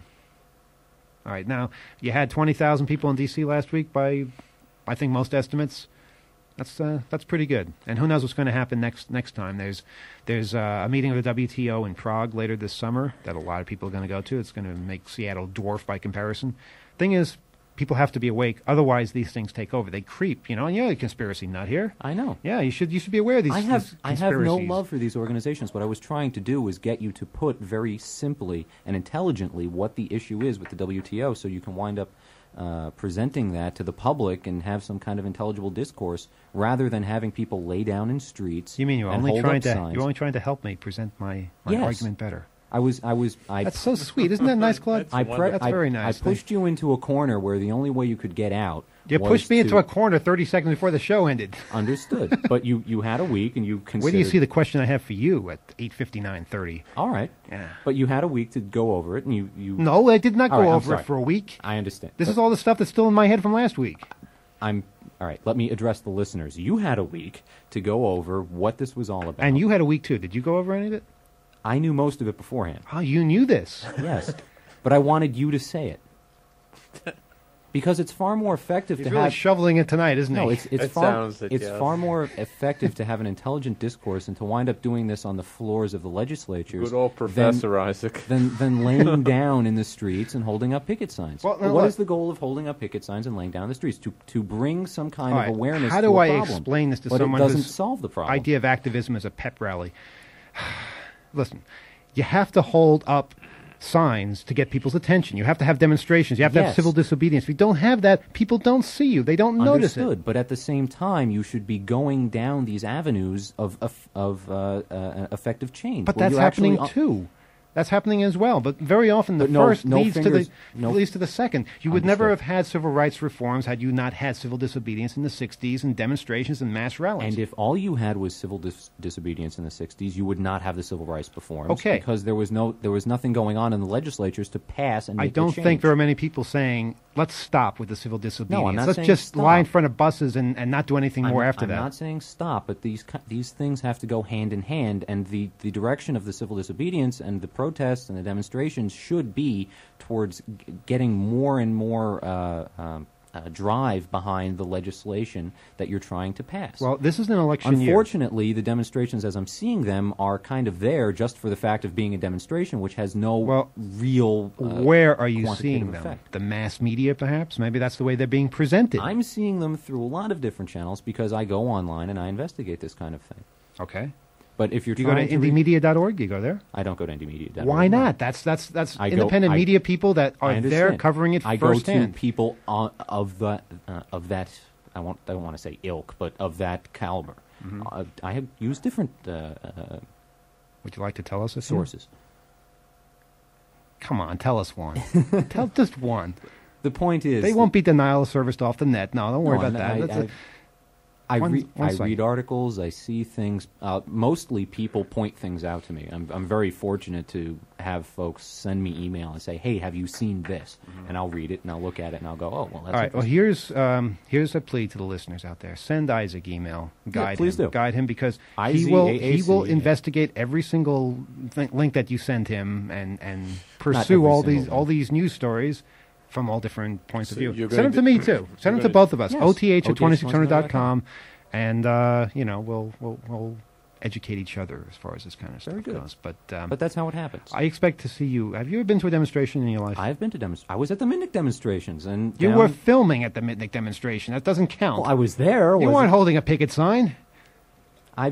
Speaker 6: All right, now you had twenty thousand people in D C last week by, I think most estimates. That's uh, that's pretty good. And who knows what's going to happen next next time? There's there's uh, a meeting of the W T O in Prague later this summer that a lot of people are going to go to. It's going to make Seattle dwarf by comparison. Thing is, people have to be awake. Otherwise, these things take over. They creep. You know, and you're a conspiracy nut here.
Speaker 5: I know.
Speaker 6: Yeah, you should you should be aware of these.
Speaker 5: I have
Speaker 6: these
Speaker 5: I have no
Speaker 6: conspiracies.
Speaker 5: love for these organizations. What I was trying to do was get you to put very simply and intelligently what the issue is with the W T O, so you can wind up uh, presenting that to the public and have some kind of intelligible discourse, rather than having people lay down in streets.
Speaker 6: You mean you're
Speaker 5: and
Speaker 6: only
Speaker 5: hold
Speaker 6: trying
Speaker 5: up
Speaker 6: to
Speaker 5: signs.
Speaker 6: you're only trying to help me present my, my
Speaker 5: Yes.
Speaker 6: argument better?
Speaker 5: I was I was I
Speaker 6: That's so sweet, isn't that nice, Claude?
Speaker 5: I pre-
Speaker 6: That's
Speaker 5: I,
Speaker 6: very nice.
Speaker 5: I pushed you into a corner where the only way you could get out.
Speaker 6: You
Speaker 5: was
Speaker 6: pushed me into
Speaker 5: to-
Speaker 6: a corner thirty seconds before the show ended.
Speaker 5: Understood, but you, you had a week and you considered.
Speaker 6: Where do you see the question I have for you at eight fifty-nine thirty?
Speaker 5: All right,
Speaker 6: Yeah.
Speaker 5: but you had a week to go over it, and you you.
Speaker 6: No, I did not
Speaker 5: All
Speaker 6: go
Speaker 5: right, I'm
Speaker 6: over
Speaker 5: sorry.
Speaker 6: it for a week.
Speaker 5: I understand.
Speaker 6: This
Speaker 5: But
Speaker 6: is all the stuff that's still in my head from last week.
Speaker 5: I'm all right. Let me address the listeners. You had a week to go over what this was all about,
Speaker 6: And you had a week too. Did you go over any of it?
Speaker 5: I knew most of it beforehand.
Speaker 6: Oh, you knew this.
Speaker 5: Yes, but I wanted you to say it because it's far more effective
Speaker 6: He's
Speaker 5: to
Speaker 6: really
Speaker 5: have.
Speaker 6: shoveling it tonight, isn't
Speaker 5: No,
Speaker 6: he?
Speaker 5: it's it's
Speaker 8: It
Speaker 5: far
Speaker 8: sounds it,
Speaker 5: it's
Speaker 8: yes.
Speaker 5: far more effective to have an intelligent discourse and to wind up doing this on the floors of the legislatures
Speaker 8: Good old
Speaker 5: than-
Speaker 8: Professor Isaac.
Speaker 5: than than laying down in the streets and holding up picket signs.
Speaker 6: Well, now
Speaker 5: what
Speaker 6: look-
Speaker 5: is the goal of holding up picket signs and laying down in the streets? To to bring some kind
Speaker 6: All
Speaker 5: of
Speaker 6: right,
Speaker 5: awareness.
Speaker 6: how
Speaker 5: to
Speaker 6: do
Speaker 5: a
Speaker 6: I
Speaker 5: problem.
Speaker 6: explain this to
Speaker 5: but
Speaker 6: someone
Speaker 5: it doesn't
Speaker 6: whose
Speaker 5: solve the problem.
Speaker 6: idea of activism is a pep rally? Listen, you have to hold up signs to get people's attention. You have to have demonstrations. You have to have
Speaker 5: Yes.
Speaker 6: civil disobedience. If you don't have that, people don't see you. They don't notice it.
Speaker 5: Understood, but at the same time, you should be going down these avenues of of, of uh, uh, effective change.
Speaker 6: But
Speaker 5: where
Speaker 6: that's
Speaker 5: you actually-
Speaker 6: happening too. That's happening as well. But very often the
Speaker 5: But no-
Speaker 6: first
Speaker 5: no
Speaker 6: leads to
Speaker 5: fingers-
Speaker 6: the
Speaker 5: no-
Speaker 6: leads to the second. You would never have
Speaker 5: Understood.
Speaker 6: had civil rights reforms had you not had civil disobedience in the sixties and demonstrations and mass rallies.
Speaker 5: And if all you had was civil dis- disobedience in the sixties, you would not have the civil rights reforms.
Speaker 6: Okay.
Speaker 5: Because there was no, there was nothing going on in the legislatures to pass and make
Speaker 6: I don't
Speaker 5: the change.
Speaker 6: think there are many people saying, let's stop with the civil disobedience.
Speaker 5: not
Speaker 6: let's
Speaker 5: saying
Speaker 6: just
Speaker 5: stop.
Speaker 6: lie in front of buses and, and not do anything
Speaker 5: I'm,
Speaker 6: more after
Speaker 5: I'm
Speaker 6: that.
Speaker 5: not saying stop, but these ki- these things have to go hand in hand, and the, the direction of the civil disobedience and the protests and the demonstrations should be towards g- getting more and more uh, um, uh, drive behind the legislation that you're trying to pass.
Speaker 6: Well, this is an election year.
Speaker 5: Unfortunately, the demonstrations, as I'm seeing them, are kind of there just for the fact of being a demonstration, which has no
Speaker 6: Well,
Speaker 5: real. Uh,
Speaker 6: Where are you
Speaker 5: quantitative
Speaker 6: seeing them?
Speaker 5: effect.
Speaker 6: The mass media, perhaps? Maybe that's the way they're being presented.
Speaker 5: I'm seeing them through a lot of different channels because I go online and I investigate this kind of thing.
Speaker 6: Okay.
Speaker 5: But if you're
Speaker 6: Do you go to
Speaker 5: trying to, read-
Speaker 6: indie media dot org? Do you go there?
Speaker 5: I don't go to indie-media dot org.
Speaker 6: Why not? That's that's that's
Speaker 5: I go-
Speaker 6: independent
Speaker 5: I-
Speaker 6: media people that
Speaker 5: I
Speaker 6: are there
Speaker 5: understand.
Speaker 6: covering it
Speaker 5: I
Speaker 6: firsthand.
Speaker 5: go to people on, of the uh, of that. I won't. I don't want to say ilk, but of that caliber.
Speaker 6: Mm-hmm.
Speaker 5: Uh, I have used different uh, uh,
Speaker 6: Would you like to tell us a few?
Speaker 5: sources.
Speaker 6: Come on, tell us one. Tell just one.
Speaker 5: The point is,
Speaker 6: They won't be denial of service off the net. No, don't worry
Speaker 5: No,
Speaker 6: about that.
Speaker 5: I,
Speaker 6: That's
Speaker 5: I,
Speaker 6: a-
Speaker 5: I,
Speaker 6: One-
Speaker 5: read,
Speaker 6: one
Speaker 5: I
Speaker 6: second.
Speaker 5: read articles. I see things. Uh, mostly, people point things out to me. I'm, I'm very fortunate to have folks send me email and say, "Hey, have you seen this?" And I'll read it and I'll look at it and I'll go, "Oh, well, that's
Speaker 6: All right. Well,
Speaker 5: interesting."
Speaker 6: here's um, here's a plea to the listeners out there. Send Isaac email. Guide
Speaker 5: please
Speaker 6: him.
Speaker 5: do.
Speaker 6: Guide him because
Speaker 5: I
Speaker 6: he
Speaker 5: Z
Speaker 6: will
Speaker 5: A A
Speaker 6: he will
Speaker 5: C.
Speaker 6: investigate every single th- link that you send him and and pursue
Speaker 5: every
Speaker 6: all
Speaker 5: single
Speaker 6: these
Speaker 5: one.
Speaker 6: all these news stories from all different points
Speaker 8: So
Speaker 6: of view.
Speaker 8: you're
Speaker 6: Send them
Speaker 8: gonna
Speaker 6: to
Speaker 8: do-
Speaker 6: me too.
Speaker 8: you're
Speaker 6: Send them to
Speaker 8: gonna-
Speaker 6: both of us.
Speaker 5: Yes.
Speaker 6: O T H at
Speaker 5: O T H
Speaker 6: twenty-six hundred dot
Speaker 5: dot
Speaker 6: com, and uh, you know we'll we'll we'll educate each other as far as this kind of
Speaker 5: Very
Speaker 6: stuff
Speaker 5: good.
Speaker 6: goes. But um,
Speaker 5: But that's how it happens.
Speaker 6: I expect to see you. Have you ever been to a demonstration in your life?
Speaker 5: I've been to demonstrations. I was at the Minnick demonstrations, and
Speaker 6: you
Speaker 5: down-
Speaker 6: were filming at the Mitnick demonstration. That doesn't count.
Speaker 5: Well, I was there.
Speaker 6: you
Speaker 5: was
Speaker 6: weren't holding a picket sign.
Speaker 5: I've,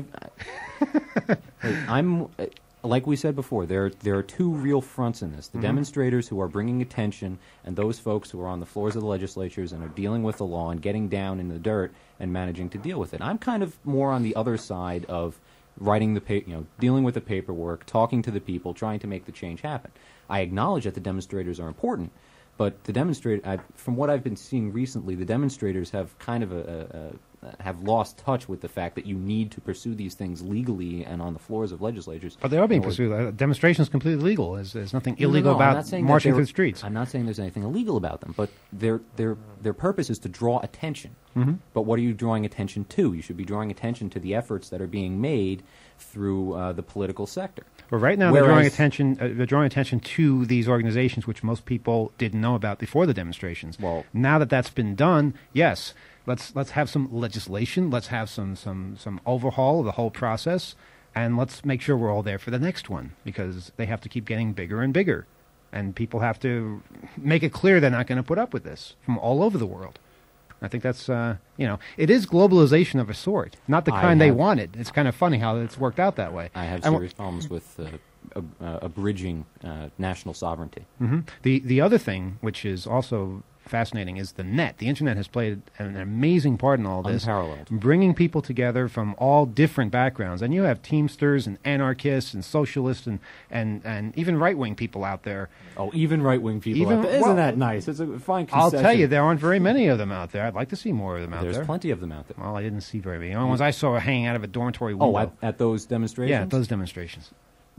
Speaker 5: I, I'm uh, like we said before. There, there are two real fronts in this: the
Speaker 6: Mhm.
Speaker 5: demonstrators who are bringing attention, and those folks who are on the floors of the legislatures and are dealing with the law and getting down in the dirt and managing to deal with it. I'm kind of more on the other side of writing the, pa- you know, dealing with the paperwork, talking to the people, trying to make the change happen. I acknowledge that the demonstrators are important, but the demonstrate, I, from what I've been seeing recently, the demonstrators have kind of a, a, a have lost touch with the fact that you need to pursue these things legally and on the floors of legislatures.
Speaker 6: But they are being
Speaker 5: in order-
Speaker 6: pursued. Uh, demonstration is completely legal. There's, there's nothing
Speaker 5: No, no,
Speaker 6: illegal
Speaker 5: no, I'm
Speaker 6: about
Speaker 5: not saying that
Speaker 6: marching
Speaker 5: they
Speaker 6: through
Speaker 5: were-
Speaker 6: the streets.
Speaker 5: I'm not saying there's anything illegal about them, but their their their purpose is to draw attention.
Speaker 6: Mhm.
Speaker 5: But what are you drawing attention to? You should be drawing attention to the efforts that are being made through uh, the political sector.
Speaker 6: Well, right now they're drawing
Speaker 5: Whereas-
Speaker 6: attention. Uh, they're drawing attention to these organizations, which most people didn't know about before the demonstrations.
Speaker 5: Well,
Speaker 6: now that that's been done, yes, let's let's have some legislation. Let's have some some some overhaul of the whole process, and let's make sure we're all there for the next one, because they have to keep getting bigger and bigger, and people have to make it clear they're not going to put up with this from all over the world. I think that's, uh, you know, it is globalization of a sort, not the
Speaker 5: I
Speaker 6: kind they
Speaker 5: have-
Speaker 6: wanted. It's kind of funny how it's worked out that way.
Speaker 5: I have
Speaker 6: And wh-
Speaker 5: serious problems with uh, ab- uh, abridging uh, national sovereignty.
Speaker 6: hmm The the other thing, which is also fascinating, is the net. The internet has played an amazing part in all this,
Speaker 5: Unparalleled.
Speaker 6: bringing people together from all different backgrounds. And you have Teamsters and anarchists and socialists and and, and even right wing people out there.
Speaker 5: Oh, even right wing people.
Speaker 6: Even-
Speaker 5: out there. Isn't
Speaker 6: well,
Speaker 5: that nice? It's a fine
Speaker 6: I'll
Speaker 5: concession.
Speaker 6: tell you, there aren't very many of them out there. I'd like to see more of them out
Speaker 5: There's
Speaker 6: there.
Speaker 5: plenty of them out there.
Speaker 6: Well, I didn't see very many. The only ones I saw were hanging out of a dormitory window.
Speaker 5: Oh, at, at those demonstrations?
Speaker 6: yeah, at those demonstrations.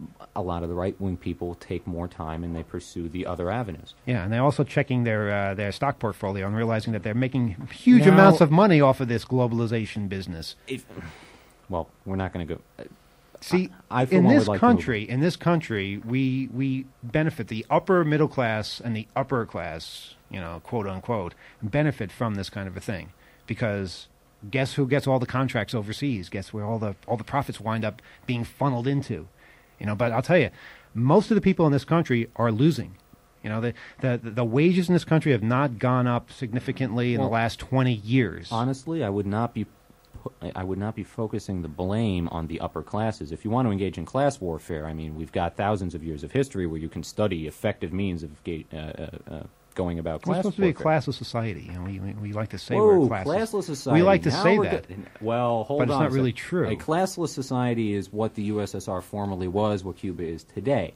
Speaker 5: A lot of the right-wing people take more time and they pursue the other avenues.
Speaker 6: Yeah, and they're also checking their uh, their stock portfolio and realizing that they're making huge
Speaker 5: Now-
Speaker 6: amounts of money off of this globalization business.
Speaker 5: If, well, we're not going to go... uh,
Speaker 6: See,
Speaker 5: I, I for
Speaker 6: in
Speaker 5: one,
Speaker 6: this
Speaker 5: would like to move-
Speaker 6: country, in this country, we we benefit, the upper middle class and the upper class, you know, quote unquote, benefit from this kind of a thing, because guess who gets all the contracts overseas? Guess where all the all the profits wind up being funneled into, you know. But I'll tell you, most of the people in this country are losing. You know, the the the wages in this country have not gone up significantly in
Speaker 5: Well,
Speaker 6: the last twenty years.
Speaker 5: Honestly, I would not be pu- I would not be focusing the blame on the upper classes. If you want to engage in class warfare, I mean, we've got thousands of years of history where you can study effective means of ga- uh, uh, uh, going about
Speaker 6: We're
Speaker 5: class
Speaker 6: supposed to be a
Speaker 5: warfare.
Speaker 6: classless society. You know, we, we, we like to say
Speaker 5: Whoa,
Speaker 6: we're a classless.
Speaker 5: classless society.
Speaker 6: We like to
Speaker 5: Now
Speaker 6: say
Speaker 5: we're
Speaker 6: that.
Speaker 5: get- well, hold
Speaker 6: But it's
Speaker 5: on.
Speaker 6: not
Speaker 5: a
Speaker 6: really
Speaker 5: sec.
Speaker 6: true.
Speaker 5: A classless society is what the U S S R formerly was, what Cuba is today.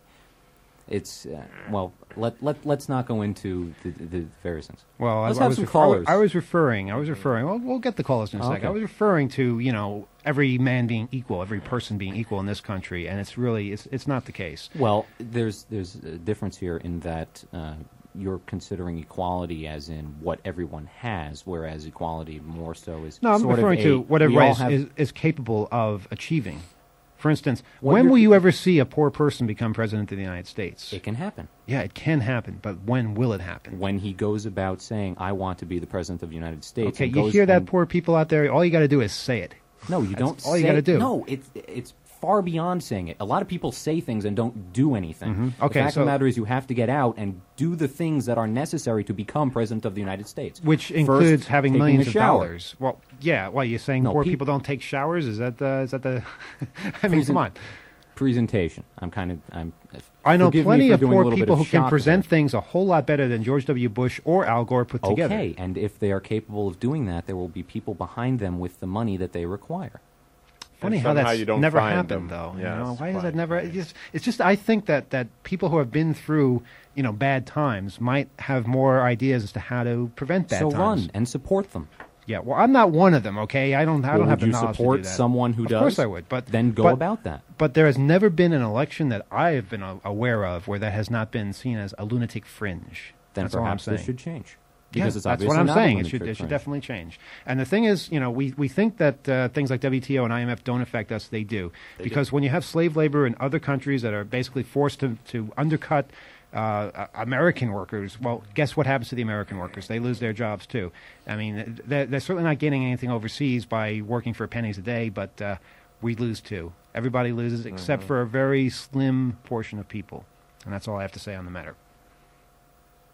Speaker 5: It's uh, well, let let let's not go into the, the, the various things.
Speaker 6: Well,
Speaker 5: let's
Speaker 6: I, I
Speaker 5: have
Speaker 6: was
Speaker 5: some
Speaker 6: refer- I was-
Speaker 5: callers.
Speaker 6: I was referring. I was referring. Well, we'll get the callers in a second.
Speaker 5: Okay.
Speaker 6: I was referring to, you know, every man being equal, every person being equal in this country, and it's really it's it's not the case.
Speaker 5: Well, there's there's a difference here in that uh, you're considering equality as in what everyone has, whereas equality more so is.
Speaker 6: No, I'm
Speaker 5: sort of
Speaker 6: referring
Speaker 5: a-
Speaker 6: to what
Speaker 5: we
Speaker 6: everybody
Speaker 5: all
Speaker 6: is,
Speaker 5: have-
Speaker 6: is, is capable of achieving. For instance,
Speaker 5: What
Speaker 6: when
Speaker 5: you're-
Speaker 6: will you ever see a poor person become president of the United States?
Speaker 5: It can happen.
Speaker 6: Yeah, it can happen, but when will it happen?
Speaker 5: When he goes about saying, "I want to be the president of the United States."
Speaker 6: Okay,
Speaker 5: and
Speaker 6: you
Speaker 5: goes
Speaker 6: hear that,
Speaker 5: and-
Speaker 6: poor people out there? All you got to do is say it.
Speaker 5: No, you
Speaker 6: That's
Speaker 5: don't.
Speaker 6: all you
Speaker 5: say-
Speaker 6: gotta do.
Speaker 5: No, it's it's far beyond saying it. A lot of people say things and don't do anything.
Speaker 6: Mhm.
Speaker 5: The
Speaker 6: Okay,
Speaker 5: fact
Speaker 6: so-
Speaker 5: of the matter is, you have to get out and do the things that are necessary to become president of the United States,
Speaker 6: Which
Speaker 5: First,
Speaker 6: includes having
Speaker 5: taking
Speaker 6: millions
Speaker 5: a
Speaker 6: of
Speaker 5: shower.
Speaker 6: dollars. Well, yeah. Well, you're saying
Speaker 5: No,
Speaker 6: poor
Speaker 5: peop-
Speaker 6: people don't take showers? Is that the? Is that the? I mean,
Speaker 5: Present-
Speaker 6: come on.
Speaker 5: Presentation. I'm kind of. I'm.
Speaker 6: I know
Speaker 5: forgive me
Speaker 6: plenty
Speaker 5: for
Speaker 6: of
Speaker 5: doing a
Speaker 6: poor
Speaker 5: little bit
Speaker 6: people
Speaker 5: of
Speaker 6: who can
Speaker 5: shock
Speaker 6: present
Speaker 5: there.
Speaker 6: things a whole lot better than George W. Bush or Al Gore put together.
Speaker 5: Okay, and if they are capable of doing that, there will be people behind them with the money that they require.
Speaker 6: Funny
Speaker 8: And
Speaker 6: how
Speaker 8: somehow
Speaker 6: that's
Speaker 8: you don't
Speaker 6: never
Speaker 8: find
Speaker 6: happened,
Speaker 8: them.
Speaker 6: though.
Speaker 8: Yeah,
Speaker 6: you know?
Speaker 8: it's
Speaker 6: Why is that
Speaker 8: fine.
Speaker 6: never? It's just, it's just. I think that that people who have been through, you know, bad times might have more ideas as to how to prevent bad
Speaker 5: so
Speaker 6: times.
Speaker 5: run and support them.
Speaker 6: Yeah. Well, I'm not one of them. Okay, I don't. I
Speaker 5: Well,
Speaker 6: don't have
Speaker 5: would
Speaker 6: the
Speaker 5: you
Speaker 6: knowledge
Speaker 5: support
Speaker 6: to do that.
Speaker 5: someone who
Speaker 6: of
Speaker 5: does?
Speaker 6: Of course, I would. But
Speaker 5: then go
Speaker 6: but-
Speaker 5: about that.
Speaker 6: But there has never been an election that I have been a- aware of where that has not been seen as a lunatic fringe.
Speaker 5: Then
Speaker 6: That's all I'm
Speaker 5: perhaps this
Speaker 6: saying.
Speaker 5: should change.
Speaker 6: Yeah,
Speaker 5: Because it's
Speaker 6: that's
Speaker 5: obviously
Speaker 6: what I'm
Speaker 5: not a
Speaker 6: saying. It
Speaker 5: lunatic
Speaker 6: should, it should
Speaker 5: fringe.
Speaker 6: definitely change. And the thing is, you know, we, we think that uh, things like W T O and I M F don't affect us. They do.
Speaker 8: They
Speaker 6: because when you have slave labor in other countries that are basically forced to, to undercut uh, uh, American workers, well, guess what happens to the American workers? They lose their jobs, too. I mean, they're, they're certainly not getting anything overseas by working for pennies a day, but uh, we lose, too. Everybody loses except
Speaker 8: Mhm.
Speaker 6: for a very slim portion of people. And that's all I have to say on the matter.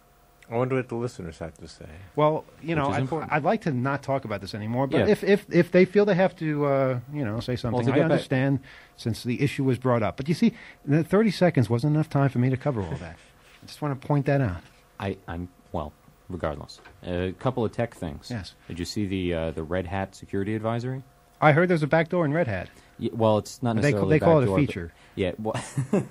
Speaker 8: I wonder what the listeners have to say.
Speaker 6: Well, you know,
Speaker 5: Which is
Speaker 6: I'd,
Speaker 5: important.
Speaker 6: I'd like to not talk about this anymore, but
Speaker 5: Yeah.
Speaker 6: if, if if they feel they have to, uh, you know, say something,
Speaker 5: to
Speaker 6: I
Speaker 5: get back-
Speaker 6: understand since the issue was brought up. But you see, the thirty seconds wasn't enough time for me to cover all that. I just want to point that out.
Speaker 5: I, I'm well. Regardless, a couple of tech things.
Speaker 6: Yes.
Speaker 5: Did you see the uh, the Red Hat security advisory?
Speaker 6: I heard there's a backdoor in Red Hat.
Speaker 5: Yeah, well, it's not
Speaker 6: They,
Speaker 5: necessarily.
Speaker 6: they call it a
Speaker 5: backdoor, but-
Speaker 6: feature.
Speaker 5: Yeah. Well,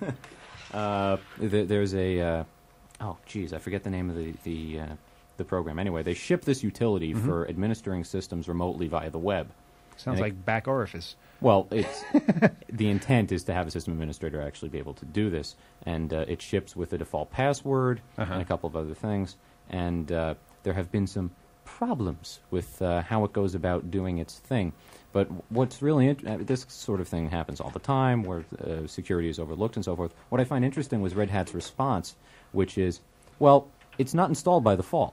Speaker 5: uh, there, there's a. Uh, oh, geez, I forget the name of the the uh, the program. Anyway, they ship this utility
Speaker 6: Mm-hmm.
Speaker 5: for administering systems remotely via the web.
Speaker 6: Sounds
Speaker 5: And it-
Speaker 6: like back orifice.
Speaker 5: Well, it's the intent is to have a system administrator actually be able to do this, and uh, it ships with a default password
Speaker 6: Uh-huh.
Speaker 5: and a couple of other things. And uh, there have been some problems with uh, how it goes about doing its thing. But what's really int- uh, this sort of thing happens all the time, where uh, security is overlooked and so forth. What I find interesting was Red Hat's response, which is, well, it's not installed by default.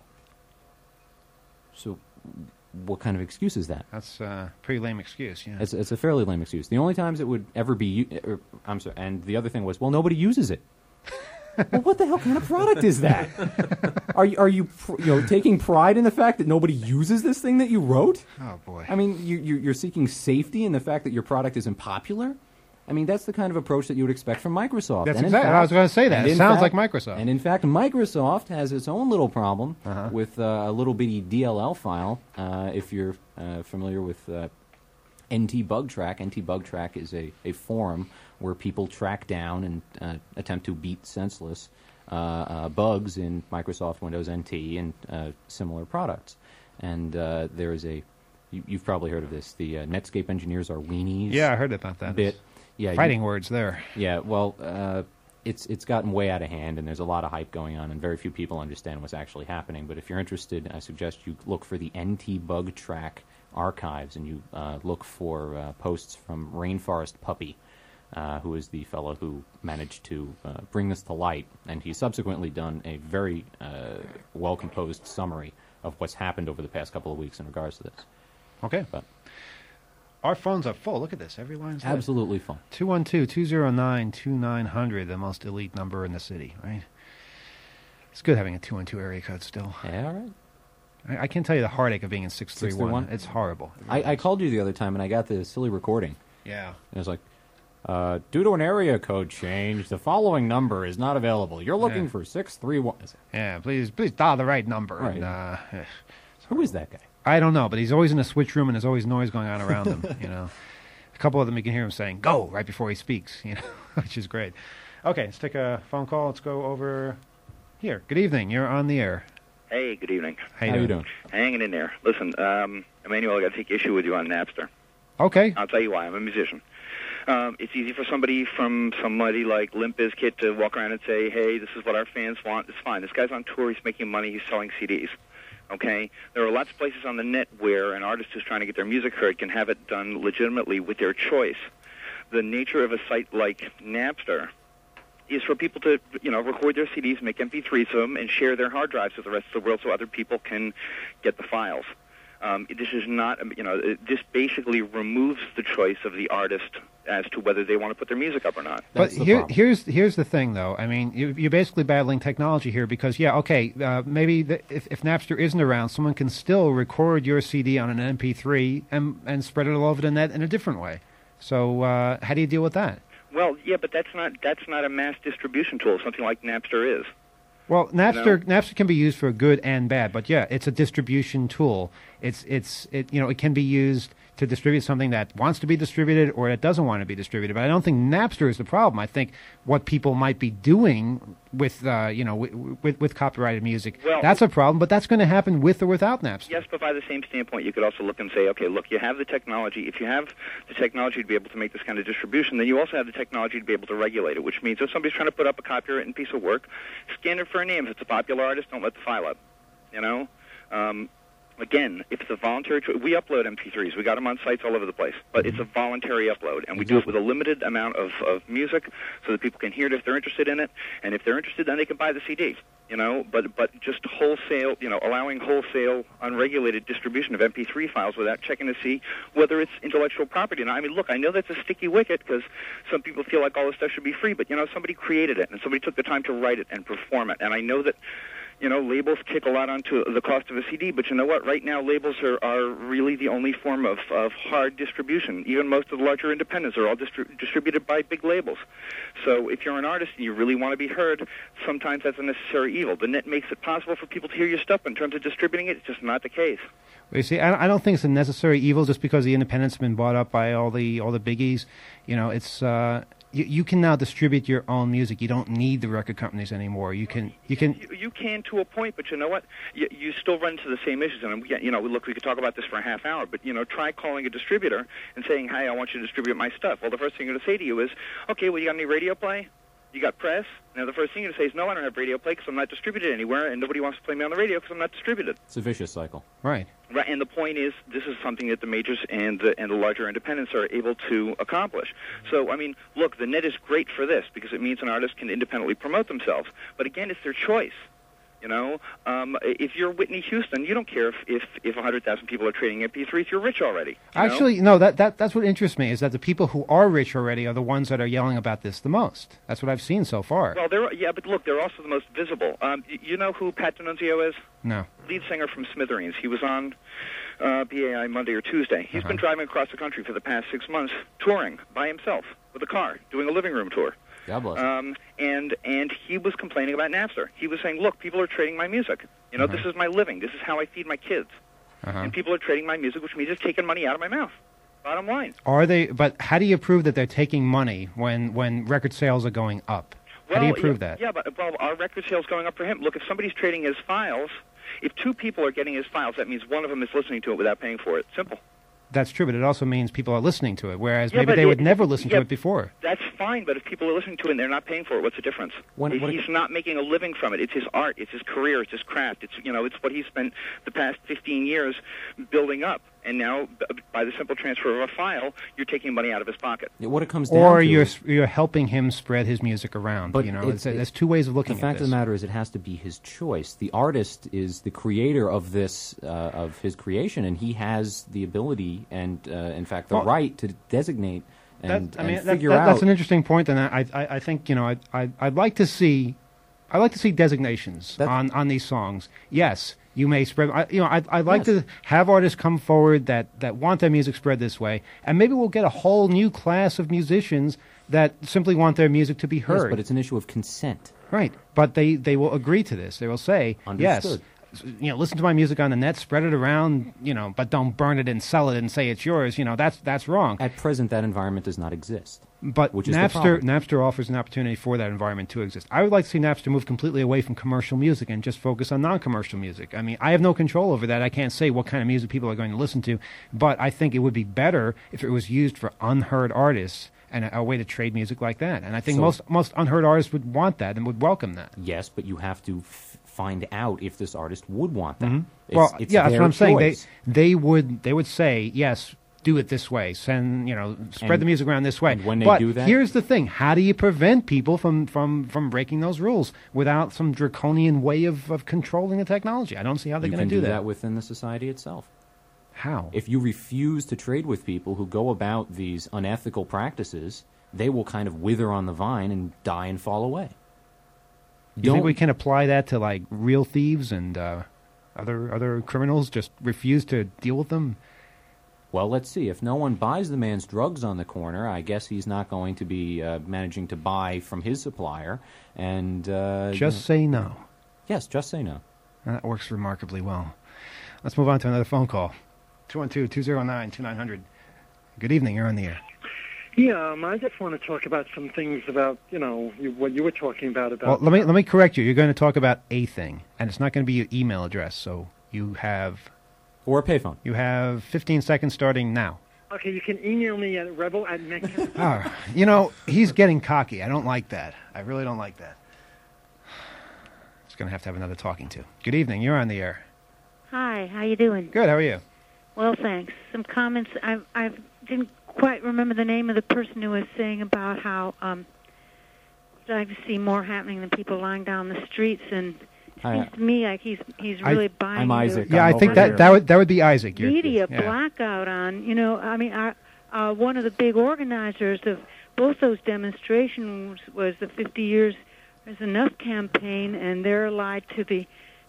Speaker 5: So, what kind of excuse is that?
Speaker 6: That's a pretty lame excuse, yeah.
Speaker 5: It's, it's a fairly lame excuse. The only times it would ever be, u- er, I'm sorry, and the other thing was, well, nobody uses it. Well, what the hell kind of product is that? Are you are you pr- you know taking pride in the fact that nobody uses this thing that you wrote?
Speaker 6: Oh, boy.
Speaker 5: I mean, you, you you're seeking safety in the fact that your product isn't popular. I mean, that's the kind of approach that you would expect from Microsoft.
Speaker 6: That's
Speaker 5: And in
Speaker 6: exactly-
Speaker 5: fact-
Speaker 6: I was gonna say that.
Speaker 5: and
Speaker 6: It
Speaker 5: in
Speaker 6: sounds
Speaker 5: fact-
Speaker 6: like Microsoft.
Speaker 5: And in fact, Microsoft has its own little problem
Speaker 6: Uh-huh.
Speaker 5: with uh, a little bitty D L L file. Uh, if you're uh, familiar with uh, N T Bug Track, N T Bug Track is a, a forum where people track down and uh, attempt to beat senseless uh, uh, bugs in Microsoft Windows N T and uh, similar products. And uh, there is a, you, you've probably heard of this, the uh, Netscape engineers are weenies.
Speaker 6: Yeah, I heard about that.
Speaker 5: Bit. Yeah, you-
Speaker 6: Fighting words there.
Speaker 5: yeah, well, uh, it's it's gotten way out of hand, and there's a lot of hype going on, and very few people understand what's actually happening. But if you're interested, I suggest you look for the N T Bug Track archives, and you uh, look for uh, posts from Rainforest Puppy, uh, who is the fellow who managed to uh, bring this to light, and he's subsequently done a very uh, well-composed summary of what's happened over the past couple of weeks in regards to this.
Speaker 6: Okay.
Speaker 5: But
Speaker 6: Our phones are full. Look at this. Every line's lit.
Speaker 5: absolutely fun.
Speaker 6: two one two, two zero nine, two nine zero zero, the most elite number in the city, right? It's good having a two one two area code still.
Speaker 5: Yeah, all right.
Speaker 6: I, I can't tell you the heartache of being in six three one.
Speaker 5: six three one?
Speaker 6: It's horrible.
Speaker 5: I, I called you the other time, and I got the silly recording.
Speaker 6: Yeah.
Speaker 5: And it was like, uh, due to an area code change, the following number is not available. You're looking
Speaker 6: Yeah.
Speaker 5: for six three one.
Speaker 6: Yeah, please, please dial the right number.
Speaker 5: Right.
Speaker 6: And, uh,
Speaker 5: Who is that guy?
Speaker 6: I don't know, but he's always in a switch room, and there's always noise going on around him. You know, a couple of them you can hear him saying "go" right before he speaks. You know, which is great. Okay, let's take a phone call. Let's go over here. Good evening. You're on the air.
Speaker 3: Hey, good evening.
Speaker 6: How you
Speaker 5: How
Speaker 6: doing?
Speaker 5: you doing?
Speaker 3: Hanging in there. Listen, um, Emmanuel, I got to take issue with you on Napster.
Speaker 6: Okay.
Speaker 3: I'll tell you why. I'm a musician. Um, it's easy for somebody from somebody like Limp Bizkit to walk around and say, hey, this is what our fans want. It's fine. This guy's on tour. He's making money. He's selling C Ds. Okay? There are lots of places on the net where an artist who's trying to get their music heard can have it done legitimately with their choice. The nature of a site like Napster is for people to, you know, record their C Ds, make M P threes of them, and share their hard drives with the rest of the world so other people can get the files. Um, this is not, you know, it- this basically removes the choice of the artist as to whether they want to put their music up or not.
Speaker 6: But
Speaker 5: That's the
Speaker 6: here,
Speaker 5: problem.
Speaker 6: here's here's the thing, though. I mean, you, you're basically battling technology here because, yeah, okay, uh, maybe the, if, if Napster isn't around, someone can still record your C D on an M P three and and spread it all over the net in a different way. So uh, how do you deal with that?
Speaker 3: Well, yeah, but that's not that's not a mass distribution tool. Something like Napster is.
Speaker 6: Well, Napster
Speaker 3: No.
Speaker 6: Napster can be used for good and bad, but yeah, it's a distribution tool. It's it's it you know it can be used to distribute something that wants to be distributed or that doesn't want to be distributed. But I don't think Napster is the problem. I think what people might be doing with uh, you know with, with with copyrighted music,
Speaker 3: Well-
Speaker 6: that's a problem. But that's going to happen with or without Napster.
Speaker 3: Yes, but by the same standpoint, you could also look and say, okay, look, you have the technology. If you have the technology to be able to make this kind of distribution, then you also have the technology to be able to regulate it, which means if somebody's trying to put up a copyrighted piece of work, scan it for a name. If it's a popular artist, don't let the file up. You know? Um, again, if it's a voluntary choice, we upload M P threes. We got them on sites all over the place. But it's a voluntary upload, and we do it with a limited amount of, of music so that people can hear it if they're interested in it. And if they're interested, then they can buy the C D. You know, but but just wholesale, you know, allowing wholesale, unregulated distribution of M P three files without checking to see whether it's intellectual property. And I mean, look, I know that's a sticky wicket because some people feel like all this stuff should be free, but you know, somebody created it and somebody took the time to write it and perform it. And I know that, You know, labels kick a lot onto the cost of a C D, but you know what? Right now, labels are, are really the only form of, of hard distribution. Even most of the larger independents are all distri- distributed by big labels. So if you're an artist and you really want to be heard, sometimes that's a necessary evil. The net makes it possible for people to hear your stuff, but in terms of distributing it, it's just not the case.
Speaker 6: Well, you see, I, I don't think it's a necessary evil just because the independents have been bought up by all the all the biggies. You know, it's uh, you, you can now distribute your own music. You don't need the record companies anymore. You can you can
Speaker 3: you, you can to a point, but you know what? You, you still run into the same issues. And we, you know, look, we could talk about this for a half hour, but you know, try calling a distributor and saying, "Hey, I want you to distribute my stuff." Well, the first thing they're going to say to you is, "Okay, well, you got any radio play? You got press?" Now, the first thing you're going to say is, "No, I don't have radio play because I'm not distributed anywhere, and nobody wants to play me on the radio because I'm not distributed."
Speaker 5: It's a vicious cycle.
Speaker 6: Right.
Speaker 3: Right, and the point is, this is something that the majors and the, and the larger independents are able to accomplish. So, I mean, look, the net is great for this because it means an artist can independently promote themselves. But again, it's their choice. You know, um, if you're Whitney Houston, you don't care if if, if one hundred thousand people are trading M P threes. You're rich already. You
Speaker 6: Actually,
Speaker 3: know?
Speaker 6: no. That, that that's what interests me is that the people who are rich already are the ones that are yelling about this the most. That's what I've seen so far.
Speaker 3: Well, they're yeah, but look, they're also the most visible. Um, y- you know who Pat D'Annunzio is?
Speaker 6: No.
Speaker 3: Lead singer from Smithereens. He was on uh, B A I Monday or Tuesday. He's
Speaker 6: Uh-huh.
Speaker 3: been driving across the country for the past six months, touring by himself with a car, doing a living room tour.
Speaker 5: God bless him.
Speaker 3: Um, and and he was complaining about Napster. He was saying, "Look, people are trading my music. You know,
Speaker 6: Uh-huh.
Speaker 3: this is my living. This is how I feed my kids.
Speaker 6: Uh-huh.
Speaker 3: And people are trading my music, which means it's taking money out of my mouth. Bottom line."
Speaker 6: Are they? But how do you prove that they're taking money when when record sales are going up?
Speaker 3: Well,
Speaker 6: how do you prove
Speaker 3: yeah,
Speaker 6: that?
Speaker 3: Yeah, but well, our record sales going up for him. Look, if somebody's trading his files, if two people are getting his files, that means one of them is listening to it without paying for it. Simple.
Speaker 6: That's true, but it also means people are listening to it, whereas
Speaker 3: Yeah,
Speaker 6: maybe
Speaker 3: but
Speaker 6: they
Speaker 3: it-
Speaker 6: would never listen
Speaker 3: yeah,
Speaker 6: to it before.
Speaker 3: That's fine, but if people are listening to it and they're not paying for it, what's the difference?
Speaker 5: When-
Speaker 3: He-
Speaker 5: what-
Speaker 3: he's not making a living from it. It's his art. It's his career. It's his craft. It's you know, it's what he spent the past fifteen years building up. And now, b- by the simple transfer of a file, you're taking money out of his pocket.
Speaker 5: Yeah, what it comes down
Speaker 6: Or
Speaker 5: to
Speaker 6: you're
Speaker 5: is-
Speaker 6: you're helping him spread his music around.
Speaker 5: But
Speaker 6: you know,
Speaker 5: it-
Speaker 6: it's, there's
Speaker 5: it-
Speaker 6: two ways of looking
Speaker 5: The fact
Speaker 6: at this.
Speaker 5: of the matter is, it has to be his choice. The artist is the creator of this, uh, of his creation, and he has the ability and, uh, in fact, the
Speaker 6: Well,
Speaker 5: right to designate and,
Speaker 6: That- I mean,
Speaker 5: and
Speaker 6: that-
Speaker 5: figure
Speaker 6: that-
Speaker 5: out.
Speaker 6: that's an interesting point, and I, I, I think you know, I, I, I'd like to see, I'd like to see designations
Speaker 5: That-
Speaker 6: on, on these songs. Yes, you may spread. I, you know, I'd, I'd like
Speaker 5: Yes.
Speaker 6: to have artists come forward that, that want their music spread this way, and maybe we'll get a whole new class of musicians that simply want their music to be
Speaker 5: Yes,
Speaker 6: heard.
Speaker 5: but it's an issue of consent.
Speaker 6: Right, but they, they will agree to this. They will say,
Speaker 5: Understood.
Speaker 6: yes, s- you know, listen to my music on the net, spread it around, you know, but don't burn it and sell it and say it's yours. You know, that's that's wrong.
Speaker 5: At present, that environment does not exist.
Speaker 6: But
Speaker 5: which is the
Speaker 6: Napster
Speaker 5: problem.
Speaker 6: Napster offers an opportunity for that environment to exist. I would like to see Napster move completely away from commercial music and just focus on non-commercial music. I mean, I have no control over that. I can't say what kind of music people are going to listen to, but I think it would be better if it was used for unheard artists and a, a way to trade music like that. And I think
Speaker 5: So-
Speaker 6: most most unheard artists would want that and would welcome that.
Speaker 5: Yes, but you have to f- find out if this artist would want that.
Speaker 6: Mhm.
Speaker 5: It's,
Speaker 6: well,
Speaker 5: it's
Speaker 6: yeah, that's
Speaker 5: their
Speaker 6: what I'm saying. They
Speaker 5: choice.
Speaker 6: they would they would say yes. Do it this way. Send you know, spread
Speaker 5: And-
Speaker 6: the music around this way.
Speaker 5: and when they
Speaker 6: but
Speaker 5: do that-
Speaker 6: here's the thing: how do you prevent people from, from, from breaking those rules without some draconian way of, of controlling the technology? I don't see how they're
Speaker 5: You
Speaker 6: going
Speaker 5: can
Speaker 6: to do
Speaker 5: that.
Speaker 6: that.
Speaker 5: within the society itself.
Speaker 6: How?
Speaker 5: If you refuse to trade with people who go about these unethical practices, they will kind of wither on the vine and die and fall away.
Speaker 6: you think
Speaker 5: Don't-
Speaker 6: we can apply that to like real thieves and uh, other other criminals? Just refuse to deal with them.
Speaker 5: Well, let's see. If no one buys the man's drugs on the corner, I guess he's not going to be uh, managing to buy from his supplier. And uh,
Speaker 6: Just say no.
Speaker 5: yes, just say no.
Speaker 6: That works remarkably well. Let's move on to another phone call. two one two, two zero nine, two nine zero zero. Good evening. You're on the air.
Speaker 9: Yeah, um, I just want to talk about some things about, you know, you, what you were talking about. about
Speaker 6: Well, let me let me correct you. You're going to talk about a thing, and it's not going to be your email address. So you have
Speaker 5: Or a payphone.
Speaker 6: you have fifteen seconds starting now.
Speaker 9: Okay, you can email me at rebel at Metcalf.
Speaker 6: Ah, you know, he's getting cocky. I don't like that. I really don't like that. He's going to have to have another talking to. Good evening. You're on the air.
Speaker 10: Hi, how you doing?
Speaker 6: Good. How are you?
Speaker 10: Well, thanks. Some comments. I I didn't quite remember the name of the person who was saying about how um, I'd like to see more happening than people lying down the streets, and it
Speaker 5: Hi,
Speaker 10: seems to me like he's he's
Speaker 6: I-
Speaker 10: really buying
Speaker 5: I'm Isaac.
Speaker 10: the
Speaker 6: Yeah, I
Speaker 5: I'm
Speaker 6: think
Speaker 5: over
Speaker 6: that
Speaker 5: here.
Speaker 6: that would that would be Isaac. You're-
Speaker 10: media
Speaker 6: yeah.
Speaker 10: blackout on. You know, I mean, I, uh, one of the big organizers of both those demonstrations was the fifty years is enough campaign, and they're allied to the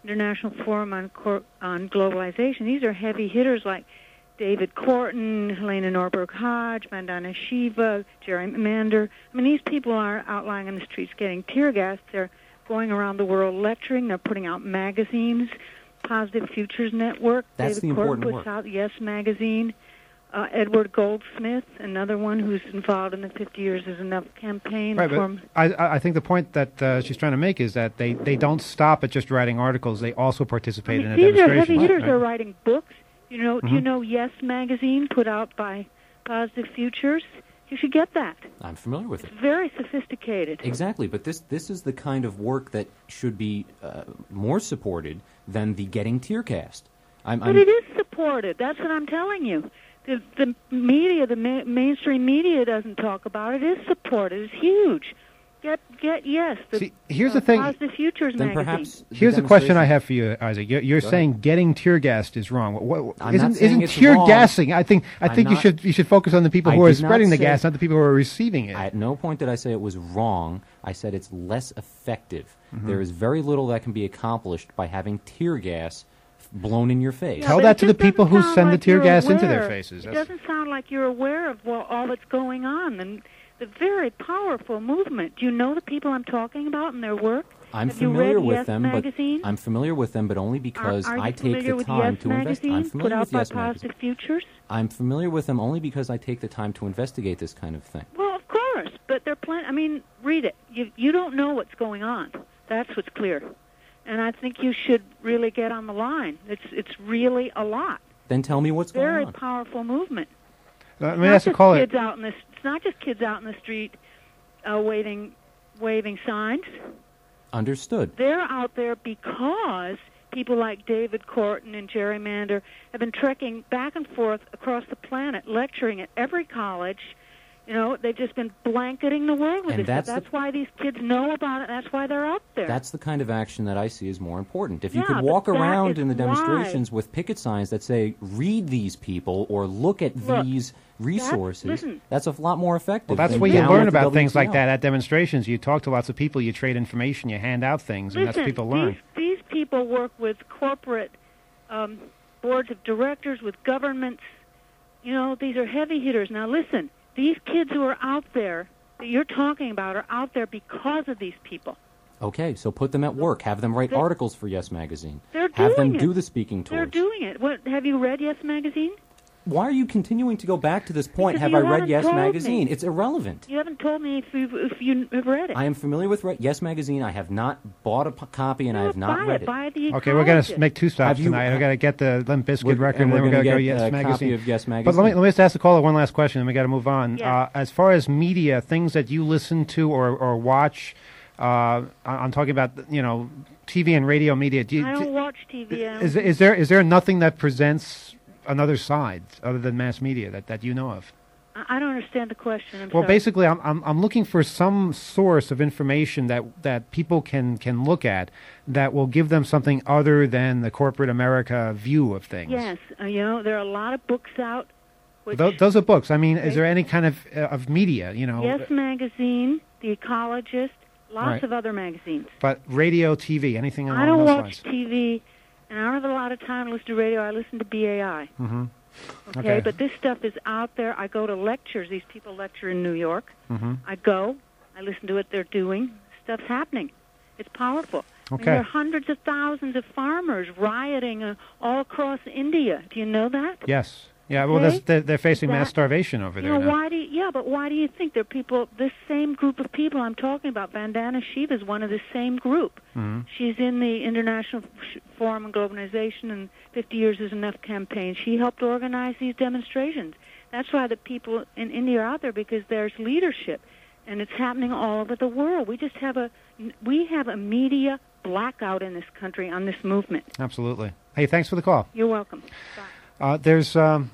Speaker 10: International Forum on Cor- on Globalization. These are heavy hitters like David Korten, Helena Norberg Hodge, Vandana Shiva, Jerry Mander. I mean, these people are out lying on the streets getting tear gas. They're going around the world lecturing. They're putting out magazines. Positive Futures Network.
Speaker 5: That's
Speaker 10: David
Speaker 5: the
Speaker 10: Korten
Speaker 5: important
Speaker 10: puts
Speaker 5: work.
Speaker 10: out Yes Magazine. Uh, Edward Goldsmith, another one who's involved in the fifty Years is Enough campaign.
Speaker 6: Right, but
Speaker 10: from,
Speaker 6: I, I I think the point that uh, she's trying to make is that they, they don't stop at just writing articles. They also participate
Speaker 10: I mean,
Speaker 6: in a
Speaker 10: these are
Speaker 6: demonstration.
Speaker 10: heavy hitters.
Speaker 6: Right,
Speaker 10: They're
Speaker 6: right.
Speaker 10: writing books. You know, do you
Speaker 6: Mhm.
Speaker 10: know Yes Magazine, put out by Positive Futures? You should get that.
Speaker 5: I'm familiar with it.
Speaker 10: It's very sophisticated.
Speaker 5: Exactly, but this this is the kind of work that should be uh, more supported than the getting tear cast. I'm,
Speaker 10: But
Speaker 5: I'm,
Speaker 10: it is supported. That's what I'm telling you. The, the media, the ma- mainstream media doesn't talk about it. It is supported. It's huge. Get, get, yes. The,
Speaker 6: See, here's
Speaker 10: uh,
Speaker 6: the thing.
Speaker 10: Positive Futures
Speaker 5: Then
Speaker 10: magazine.
Speaker 5: perhaps the
Speaker 6: Here's a question I
Speaker 5: demonstration-
Speaker 6: have for you, Isaac. You're, you're
Speaker 5: Go
Speaker 6: saying
Speaker 5: ahead.
Speaker 6: getting tear gassed is wrong. What, what,
Speaker 5: I'm
Speaker 6: isn't
Speaker 5: not saying
Speaker 6: isn't
Speaker 5: it's
Speaker 6: tear
Speaker 5: wrong.
Speaker 6: gassing? I think I
Speaker 5: I'm
Speaker 6: think you
Speaker 5: not-
Speaker 6: should you should focus on the people
Speaker 5: I
Speaker 6: who are
Speaker 5: did not
Speaker 6: spreading the
Speaker 5: say-
Speaker 6: gas, not the people who are receiving it.
Speaker 5: At no point did I say it was wrong. I said it's less effective.
Speaker 6: Mhm.
Speaker 5: There is very little that can be accomplished by having tear gas blown in your face.
Speaker 10: Yeah,
Speaker 6: Tell
Speaker 10: but
Speaker 6: that
Speaker 10: it
Speaker 6: to the
Speaker 10: just doesn't
Speaker 6: people who
Speaker 10: sound
Speaker 6: send the
Speaker 10: like
Speaker 6: tear
Speaker 10: you're
Speaker 6: gas into their
Speaker 10: aware.
Speaker 6: faces.
Speaker 10: It
Speaker 6: That's-
Speaker 10: doesn't sound like you're aware of well, all that's going on and the very powerful movement. Do you know the people I'm talking about and their work?
Speaker 5: I'm
Speaker 10: Have you
Speaker 5: familiar
Speaker 10: read
Speaker 5: with
Speaker 10: Yes
Speaker 5: them,
Speaker 10: Magazine?
Speaker 5: but I'm familiar with them, but only because
Speaker 10: are, are
Speaker 5: I
Speaker 10: you
Speaker 5: take
Speaker 10: familiar
Speaker 5: the
Speaker 10: with
Speaker 5: time
Speaker 10: Yes
Speaker 5: to invest.
Speaker 10: Magazine,
Speaker 5: I'm
Speaker 10: put
Speaker 5: familiar
Speaker 10: out
Speaker 5: with
Speaker 10: by
Speaker 5: Yes Magazine.
Speaker 10: Positive Futures?
Speaker 5: I'm familiar with them only because I take the time to investigate this kind of thing.
Speaker 10: Well, of course, but they're plenty. I mean, read it. You you don't know what's going on. That's what's clear, and I think you should really get on the line. It's it's really a lot.
Speaker 5: Then tell me what's
Speaker 10: Very
Speaker 5: going on.
Speaker 10: powerful movement.
Speaker 6: Let
Speaker 10: It's
Speaker 6: me
Speaker 10: not
Speaker 6: ask a
Speaker 10: just
Speaker 6: caller.
Speaker 10: kids out in the. It's not just kids out in the street, uh, waving waving signs.
Speaker 5: Understood.
Speaker 10: They're out there because people like David Korten and Jerry Mander have been trekking back and forth across the planet, lecturing at every college. You know, they've just been blanketing the world with
Speaker 5: And
Speaker 10: this
Speaker 5: that's
Speaker 10: stuff.
Speaker 5: the-
Speaker 10: That's why these kids know about it. That's why they're out there.
Speaker 5: That's the kind of action that I see as more important. If you
Speaker 10: Yeah,
Speaker 5: could
Speaker 10: but
Speaker 5: walk
Speaker 10: that
Speaker 5: around
Speaker 10: is
Speaker 5: in the
Speaker 10: why-
Speaker 5: demonstrations with picket signs that say, read these people or look at
Speaker 10: Look,
Speaker 5: these resources,
Speaker 10: listen.
Speaker 5: that's a lot more effective.
Speaker 6: Well, that's
Speaker 5: than
Speaker 6: where you
Speaker 5: down
Speaker 6: learn
Speaker 5: at the
Speaker 6: about things
Speaker 5: W T L.
Speaker 6: like that at demonstrations. You talk to lots of people, you trade information, you hand out things, and that's
Speaker 10: Listen,
Speaker 6: what people learn.
Speaker 10: These, these people work with corporate um, boards of directors, with governments. You know, these are heavy hitters. Now, listen, these kids who are out there that you're talking about are out there because of these people.
Speaker 5: Okay, so put them at work. Have them write
Speaker 10: They-
Speaker 5: articles for Yes Magazine.
Speaker 10: They're
Speaker 5: Have them
Speaker 10: doing
Speaker 5: do
Speaker 10: it.
Speaker 5: the speaking
Speaker 10: They're
Speaker 5: tours.
Speaker 10: doing it. What, have you read Yes Magazine?
Speaker 5: Why are you continuing to go back to this point?
Speaker 10: Because
Speaker 5: Have
Speaker 10: you
Speaker 5: I read
Speaker 10: haven't
Speaker 5: Yes
Speaker 10: told
Speaker 5: Magazine?
Speaker 10: me.
Speaker 5: It's irrelevant.
Speaker 10: You haven't told me if you if you have read it.
Speaker 5: I am familiar with re- Yes Magazine. I have not bought a p- copy, and I have not
Speaker 10: buy
Speaker 5: read
Speaker 10: it. Buy the
Speaker 6: Okay, we're going
Speaker 10: Ecologist.
Speaker 6: to make two stops
Speaker 5: Have you-
Speaker 6: tonight. We're going to get the Limp Bizkit
Speaker 5: We're-
Speaker 6: record,
Speaker 5: and
Speaker 6: and
Speaker 5: we're
Speaker 6: then we're
Speaker 5: gonna
Speaker 6: going to go
Speaker 5: get
Speaker 6: Yes
Speaker 5: a copy
Speaker 6: Magazine.
Speaker 5: of Yes
Speaker 6: But let me,
Speaker 5: Magazine.
Speaker 6: let me just ask the caller one last question, and we got to move on.
Speaker 10: Yeah.
Speaker 6: Uh, as far as media, things that you listen to or, or watch, uh, I- I'm talking about, you know, T V and radio media. Do you,
Speaker 10: I don't
Speaker 6: do-
Speaker 10: watch T V. I don't
Speaker 6: is, is there is there nothing that presents another side other than mass media that, that you know of?
Speaker 10: I I don't understand the question. I'm
Speaker 6: Well,
Speaker 10: sorry.
Speaker 6: basically, I'm, I'm I'm looking for some source of information that, that people can, can look at that will give them something other than the corporate America view of things.
Speaker 10: Yes, uh, you know there are a lot of books out. Which
Speaker 6: Tho- those are books. I mean,
Speaker 10: Okay.
Speaker 6: is there any kind of uh, of media, you know?
Speaker 10: Yes Magazine, The Ecologist, lots
Speaker 6: Right.
Speaker 10: of other magazines.
Speaker 6: But radio, T V, anything along
Speaker 10: I don't
Speaker 6: those
Speaker 10: watch
Speaker 6: lines?
Speaker 10: T V, and I don't have a lot of time to listen to radio. I listen to B A I.
Speaker 6: Mm-hmm.
Speaker 10: Okay?
Speaker 6: Okay.
Speaker 10: But this stuff is out there. I go to lectures. These people lecture in New York.
Speaker 6: Mm-hmm.
Speaker 10: I go. I listen to what they're doing. Stuff's happening. It's powerful. I mean,
Speaker 6: Okay.
Speaker 10: there are hundreds of thousands of farmers rioting uh, all across India. Do you know that?
Speaker 6: Yes. Yeah. Well,
Speaker 10: Okay.
Speaker 6: that's, they're, they're facing mass
Speaker 10: That-
Speaker 6: starvation over
Speaker 10: You
Speaker 6: there
Speaker 10: know
Speaker 6: now.
Speaker 10: why do you, yeah, but why do you think there are people? This same group of people I'm talking about, Vandana Shiva is one of the same group.
Speaker 6: Mm-hmm.
Speaker 10: She's in the International F- Forum on Globalization and fifty Years is Enough campaign. She helped organize these demonstrations. That's why the people in India are out there, because there's leadership, and it's happening all over the world. We just have a we have a media blackout in this country on this movement.
Speaker 6: Absolutely. Hey, thanks for the call.
Speaker 10: You're welcome. Bye.
Speaker 6: Uh, there's, um,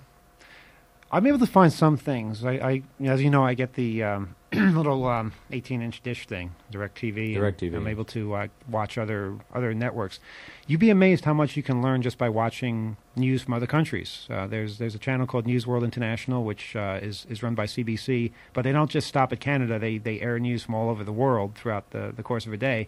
Speaker 6: I'm able to find some things. I, I as you know, I get the um, little um, eighteen inch dish thing, DirecTV. and
Speaker 5: DirecTV.
Speaker 6: I'm able to uh, watch other other networks. You'd be amazed how much you can learn just by watching news from other countries. Uh, there's there's a channel called News World International, which uh, is is run by C B C, but they don't just stop at Canada. They they air news from all over the world throughout the the course of a day.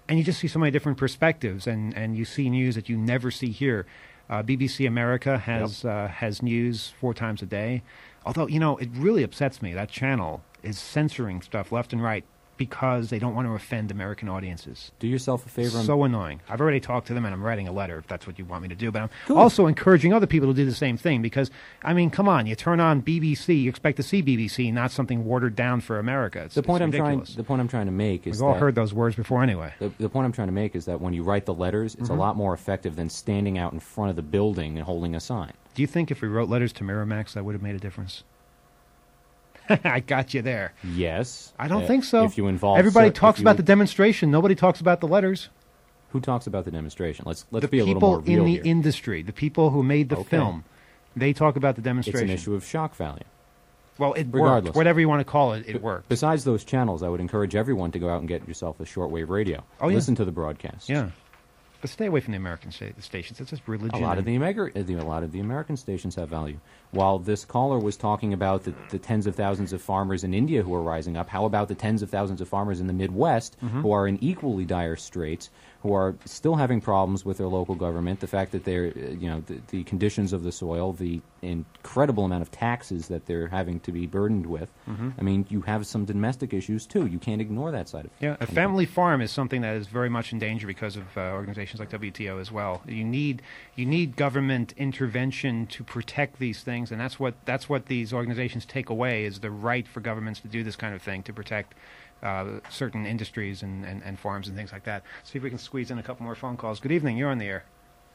Speaker 6: and you just see so many different perspectives, and, and you see news that you never see here. Uh, B B C America has yep. uh, has news four times a day. Although, you know, it really upsets me. That channel is censoring stuff left and right because they don't want to offend American audiences.
Speaker 5: Do yourself a favor.
Speaker 6: So annoying. I've already talked to them, and I'm writing a letter if that's what you want me to do. But I'm
Speaker 5: cool.
Speaker 6: also encouraging other people to do the same thing because, I mean, come on. You turn on B B C, you expect to see B B C, not something watered down for America. It's,
Speaker 5: the point
Speaker 6: it's
Speaker 5: I'm
Speaker 6: ridiculous.
Speaker 5: trying. The point I'm trying to make is
Speaker 6: We've all
Speaker 5: that
Speaker 6: heard those words before anyway.
Speaker 5: The, the point I'm trying to make is that when you write the letters, it's
Speaker 6: Mhm.
Speaker 5: a lot more effective than standing out in front of the building and holding a sign.
Speaker 6: Do you think if we wrote letters to Miramax, that would have made a difference? I got you there.
Speaker 5: Yes.
Speaker 6: I don't
Speaker 5: uh,
Speaker 6: think so.
Speaker 5: If you involve
Speaker 6: Everybody
Speaker 5: cer-
Speaker 6: talks
Speaker 5: if you-
Speaker 6: about the demonstration. Nobody talks about the letters.
Speaker 5: Who talks about the demonstration? Let's let's
Speaker 6: The
Speaker 5: be a little
Speaker 6: people
Speaker 5: more real
Speaker 6: in the
Speaker 5: here.
Speaker 6: industry, the people who made the
Speaker 5: Okay.
Speaker 6: film, they talk about the
Speaker 5: It's
Speaker 6: demonstration.
Speaker 5: an issue of shock value.
Speaker 6: Well, it
Speaker 5: Regardless.
Speaker 6: worked. Whatever you want to call it, it
Speaker 5: B-
Speaker 6: worked.
Speaker 5: Besides those channels, I would encourage everyone to go out and get yourself a shortwave radio.
Speaker 6: Oh, yeah.
Speaker 5: Listen to the broadcasts.
Speaker 6: Yeah. But stay away from the American sta- stations. It's just religion.
Speaker 5: A lot of
Speaker 6: and-
Speaker 5: the Amer- uh, the- a lot of the American stations have value. While this caller was talking about the, the tens of thousands of farmers in India who are rising up, how about the tens of thousands of farmers in the Midwest
Speaker 6: Mhm.
Speaker 5: who are in equally dire straits, who are still having problems with their local government, the fact that they're, uh, you know, the, the conditions of the soil, the incredible amount of taxes that they're having to be burdened with.
Speaker 6: Mhm.
Speaker 5: I mean, you have some domestic issues too. You can't ignore that side of
Speaker 6: Yeah, a
Speaker 5: things.
Speaker 6: family farm is something that is very much in danger because of uh, organizations like W T O as well. You need you need government intervention to protect these things, and that's what that's what these organizations take away is the right for governments to do this kind of thing to protect uh, certain industries and, and, and farms and things like that. See if we can squeeze in a couple more phone calls. Good evening, you're on the air.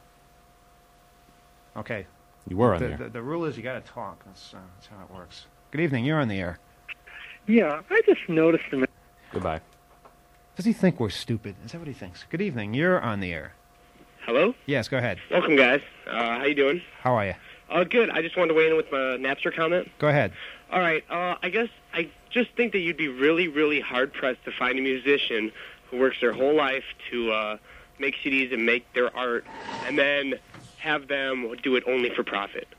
Speaker 6: Okay.
Speaker 5: You were on
Speaker 6: the,
Speaker 5: the air.
Speaker 6: The, the rule is you got to talk. That's, uh, that's how it works. Good evening, you're on the air.
Speaker 9: Yeah, I just noticed a minute.
Speaker 5: Goodbye.
Speaker 6: Does he think we're stupid? Is that what he thinks? Good evening, you're on the air.
Speaker 11: Hello?
Speaker 6: Yes, go ahead.
Speaker 11: Welcome, guys. Uh, how you doing?
Speaker 6: How are you?
Speaker 11: Uh, good. I just wanted to weigh in with my Napster comment.
Speaker 6: Go ahead.
Speaker 11: All right. Uh, I guess I just think that you'd be really, really hard-pressed to find a musician who works their whole life to uh, make C Ds and make their art, and then have them do it only for profit.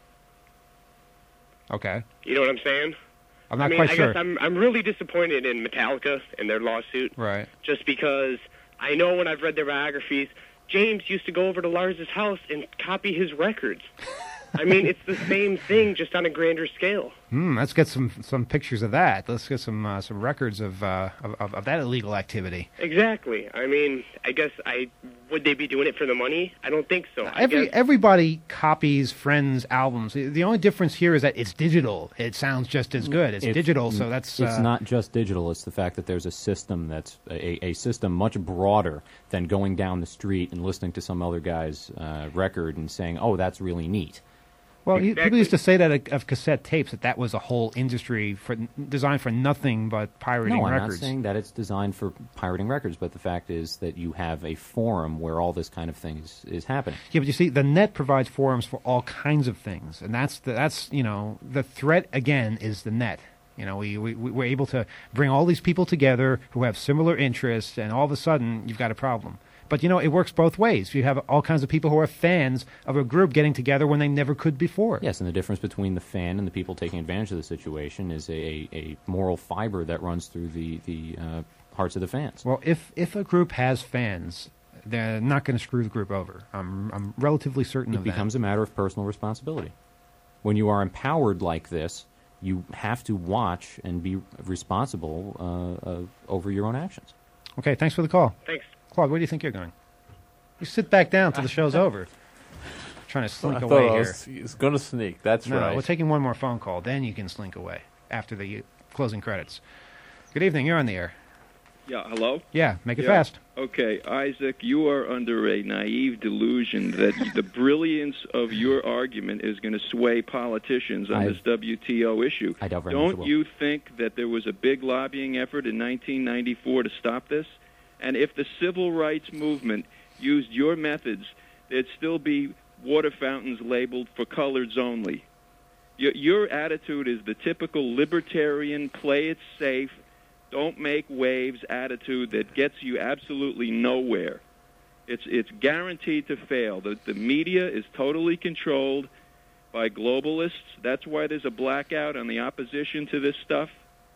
Speaker 6: Okay.
Speaker 11: You know what I'm saying?
Speaker 6: I'm not
Speaker 11: I mean,
Speaker 6: quite
Speaker 11: I
Speaker 6: sure.
Speaker 11: guess I'm, I'm really disappointed in Metallica and their lawsuit.
Speaker 6: Right.
Speaker 11: Just because I know when I've read their biographies, James used to go over to Lars's house and copy his records. I mean, it's the same thing, just on a grander scale.
Speaker 6: Hmm. Let's get some some pictures of that. Let's get some uh, some records of, uh, of of of that illegal activity.
Speaker 11: Exactly. I mean, I guess I would they be doing it for the money? I don't think so. I
Speaker 6: Every
Speaker 11: guess,
Speaker 6: everybody copies friends' albums. The- The only difference here is that it's digital. It sounds just as good. It's, digital, so that's
Speaker 5: It's
Speaker 6: uh,
Speaker 5: not just digital. It's the fact that there's a system that's a, a system much broader than going down the street and listening to some other guy's uh, record and saying, "Oh, that's really neat."
Speaker 6: Well, you- people used to say that of- of cassette tapes that that was a whole industry for designed for nothing but pirating
Speaker 5: No, I'm
Speaker 6: records.
Speaker 5: not saying that it's designed for pirating records, but the fact is that you have a forum where all this kind of thing is, is happening.
Speaker 6: Yeah, but you see, the net provides forums for all kinds of things, and that's the, that's you know the threat again is the net. You know, we, we we're able to bring all these people together who have similar interests, and all of a sudden you've got a problem. But you know, it works both ways. You have all kinds of people who are fans of a group getting together when they never could before.
Speaker 5: Yes, and the difference between the fan and the people taking advantage of the situation is a, a moral fiber that runs through the the uh, hearts of the fans.
Speaker 6: Well, if if a group has fans, they're not going to screw the group over. I'm I'm relatively certain
Speaker 5: It
Speaker 6: of that.
Speaker 5: becomes a matter of personal responsibility. When you are empowered like this, you have to watch and be responsible uh, uh, over your own actions.
Speaker 6: Okay, thanks for the call.
Speaker 11: Thanks.
Speaker 6: Claude, where do you think you're going? You sit back down till the show's over. Trying to slink
Speaker 8: I
Speaker 6: away
Speaker 8: thought I
Speaker 6: here.
Speaker 8: was, he's going to sneak. That's
Speaker 6: no,
Speaker 8: right.
Speaker 6: we're taking one more phone call. Then you can slink away after the uh, closing credits. Good evening. You're on the air.
Speaker 12: Yeah, hello?
Speaker 6: Yeah, make it
Speaker 12: Yeah.
Speaker 6: fast.
Speaker 12: Okay, Isaac, you are under a naive delusion that the brilliance of your argument is going to sway politicians on
Speaker 5: I-
Speaker 12: this W T O issue.
Speaker 5: I doubt very much it
Speaker 12: Don't
Speaker 5: will.
Speaker 12: you think that there was a big lobbying effort in nineteen ninety-four to stop this? And if the civil rights movement used your methods, there'd still be water fountains labeled for coloreds only. Your, your attitude is the typical libertarian, play it safe, don't make waves attitude that gets you absolutely nowhere. It's it's guaranteed to fail. The, the media is totally controlled by globalists. That's why there's a blackout on the opposition to this stuff.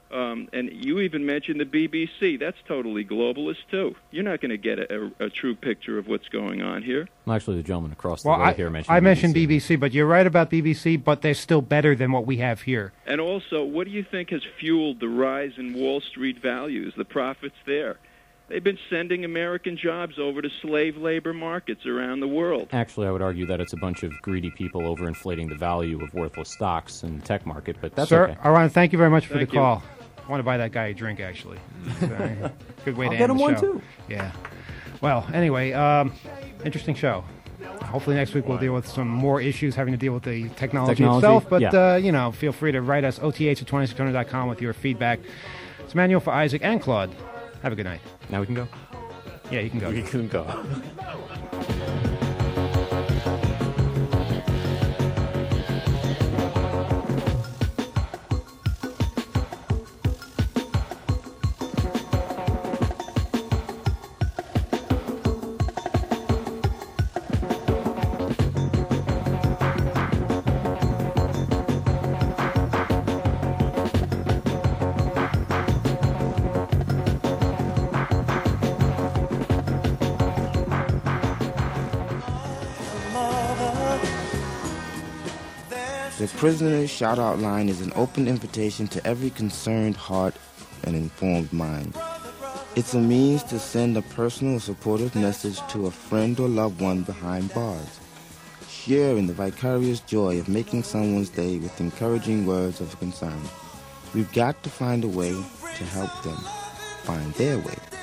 Speaker 12: Um, and you even mentioned the B B C. That's totally globalist, too. You're not going to get a, a, a true picture of what's going on here.
Speaker 5: Well, actually, the gentleman across the
Speaker 6: Well,
Speaker 5: way
Speaker 6: I,
Speaker 5: here mentioned
Speaker 6: I
Speaker 5: B B C.
Speaker 6: mentioned B B C, but you're right about B B C, but they're still better than what we have here.
Speaker 12: And also, what do you think has fueled the rise in Wall Street values, the profits there? They've been sending American jobs over to slave labor markets around the world.
Speaker 5: Actually, I would argue that it's a bunch of greedy people overinflating the value of worthless stocks in the tech market, but that's
Speaker 6: Sir,
Speaker 5: okay.
Speaker 6: I want to thank you very much for
Speaker 12: Thank
Speaker 6: the
Speaker 12: you.
Speaker 6: call. I want to buy that guy a drink, actually. It's, uh, good way
Speaker 5: I'll
Speaker 6: to
Speaker 5: get
Speaker 6: end
Speaker 5: him
Speaker 6: the
Speaker 5: one,
Speaker 6: show.
Speaker 5: too.
Speaker 6: Yeah. Well, anyway, um, interesting show. Hopefully next week we'll deal with some more issues having to deal with the technology,
Speaker 5: Technology,
Speaker 6: itself. But,
Speaker 5: yeah.
Speaker 6: uh, you know, feel free to write us, O T H at twenty-six hundred dot com with your feedback. It's Manuel for Isaac and Claude. Have a good night.
Speaker 5: Now we can go?
Speaker 6: Yeah, you can go.
Speaker 8: You can go.
Speaker 13: The Prisoner's Shout-Out Line is an open invitation to every concerned heart and informed mind. It's a means to send a personal or supportive message to a friend or loved one behind bars. Share in the vicarious joy of making someone's day with encouraging words of concern. We've got to find a way to help them find their way.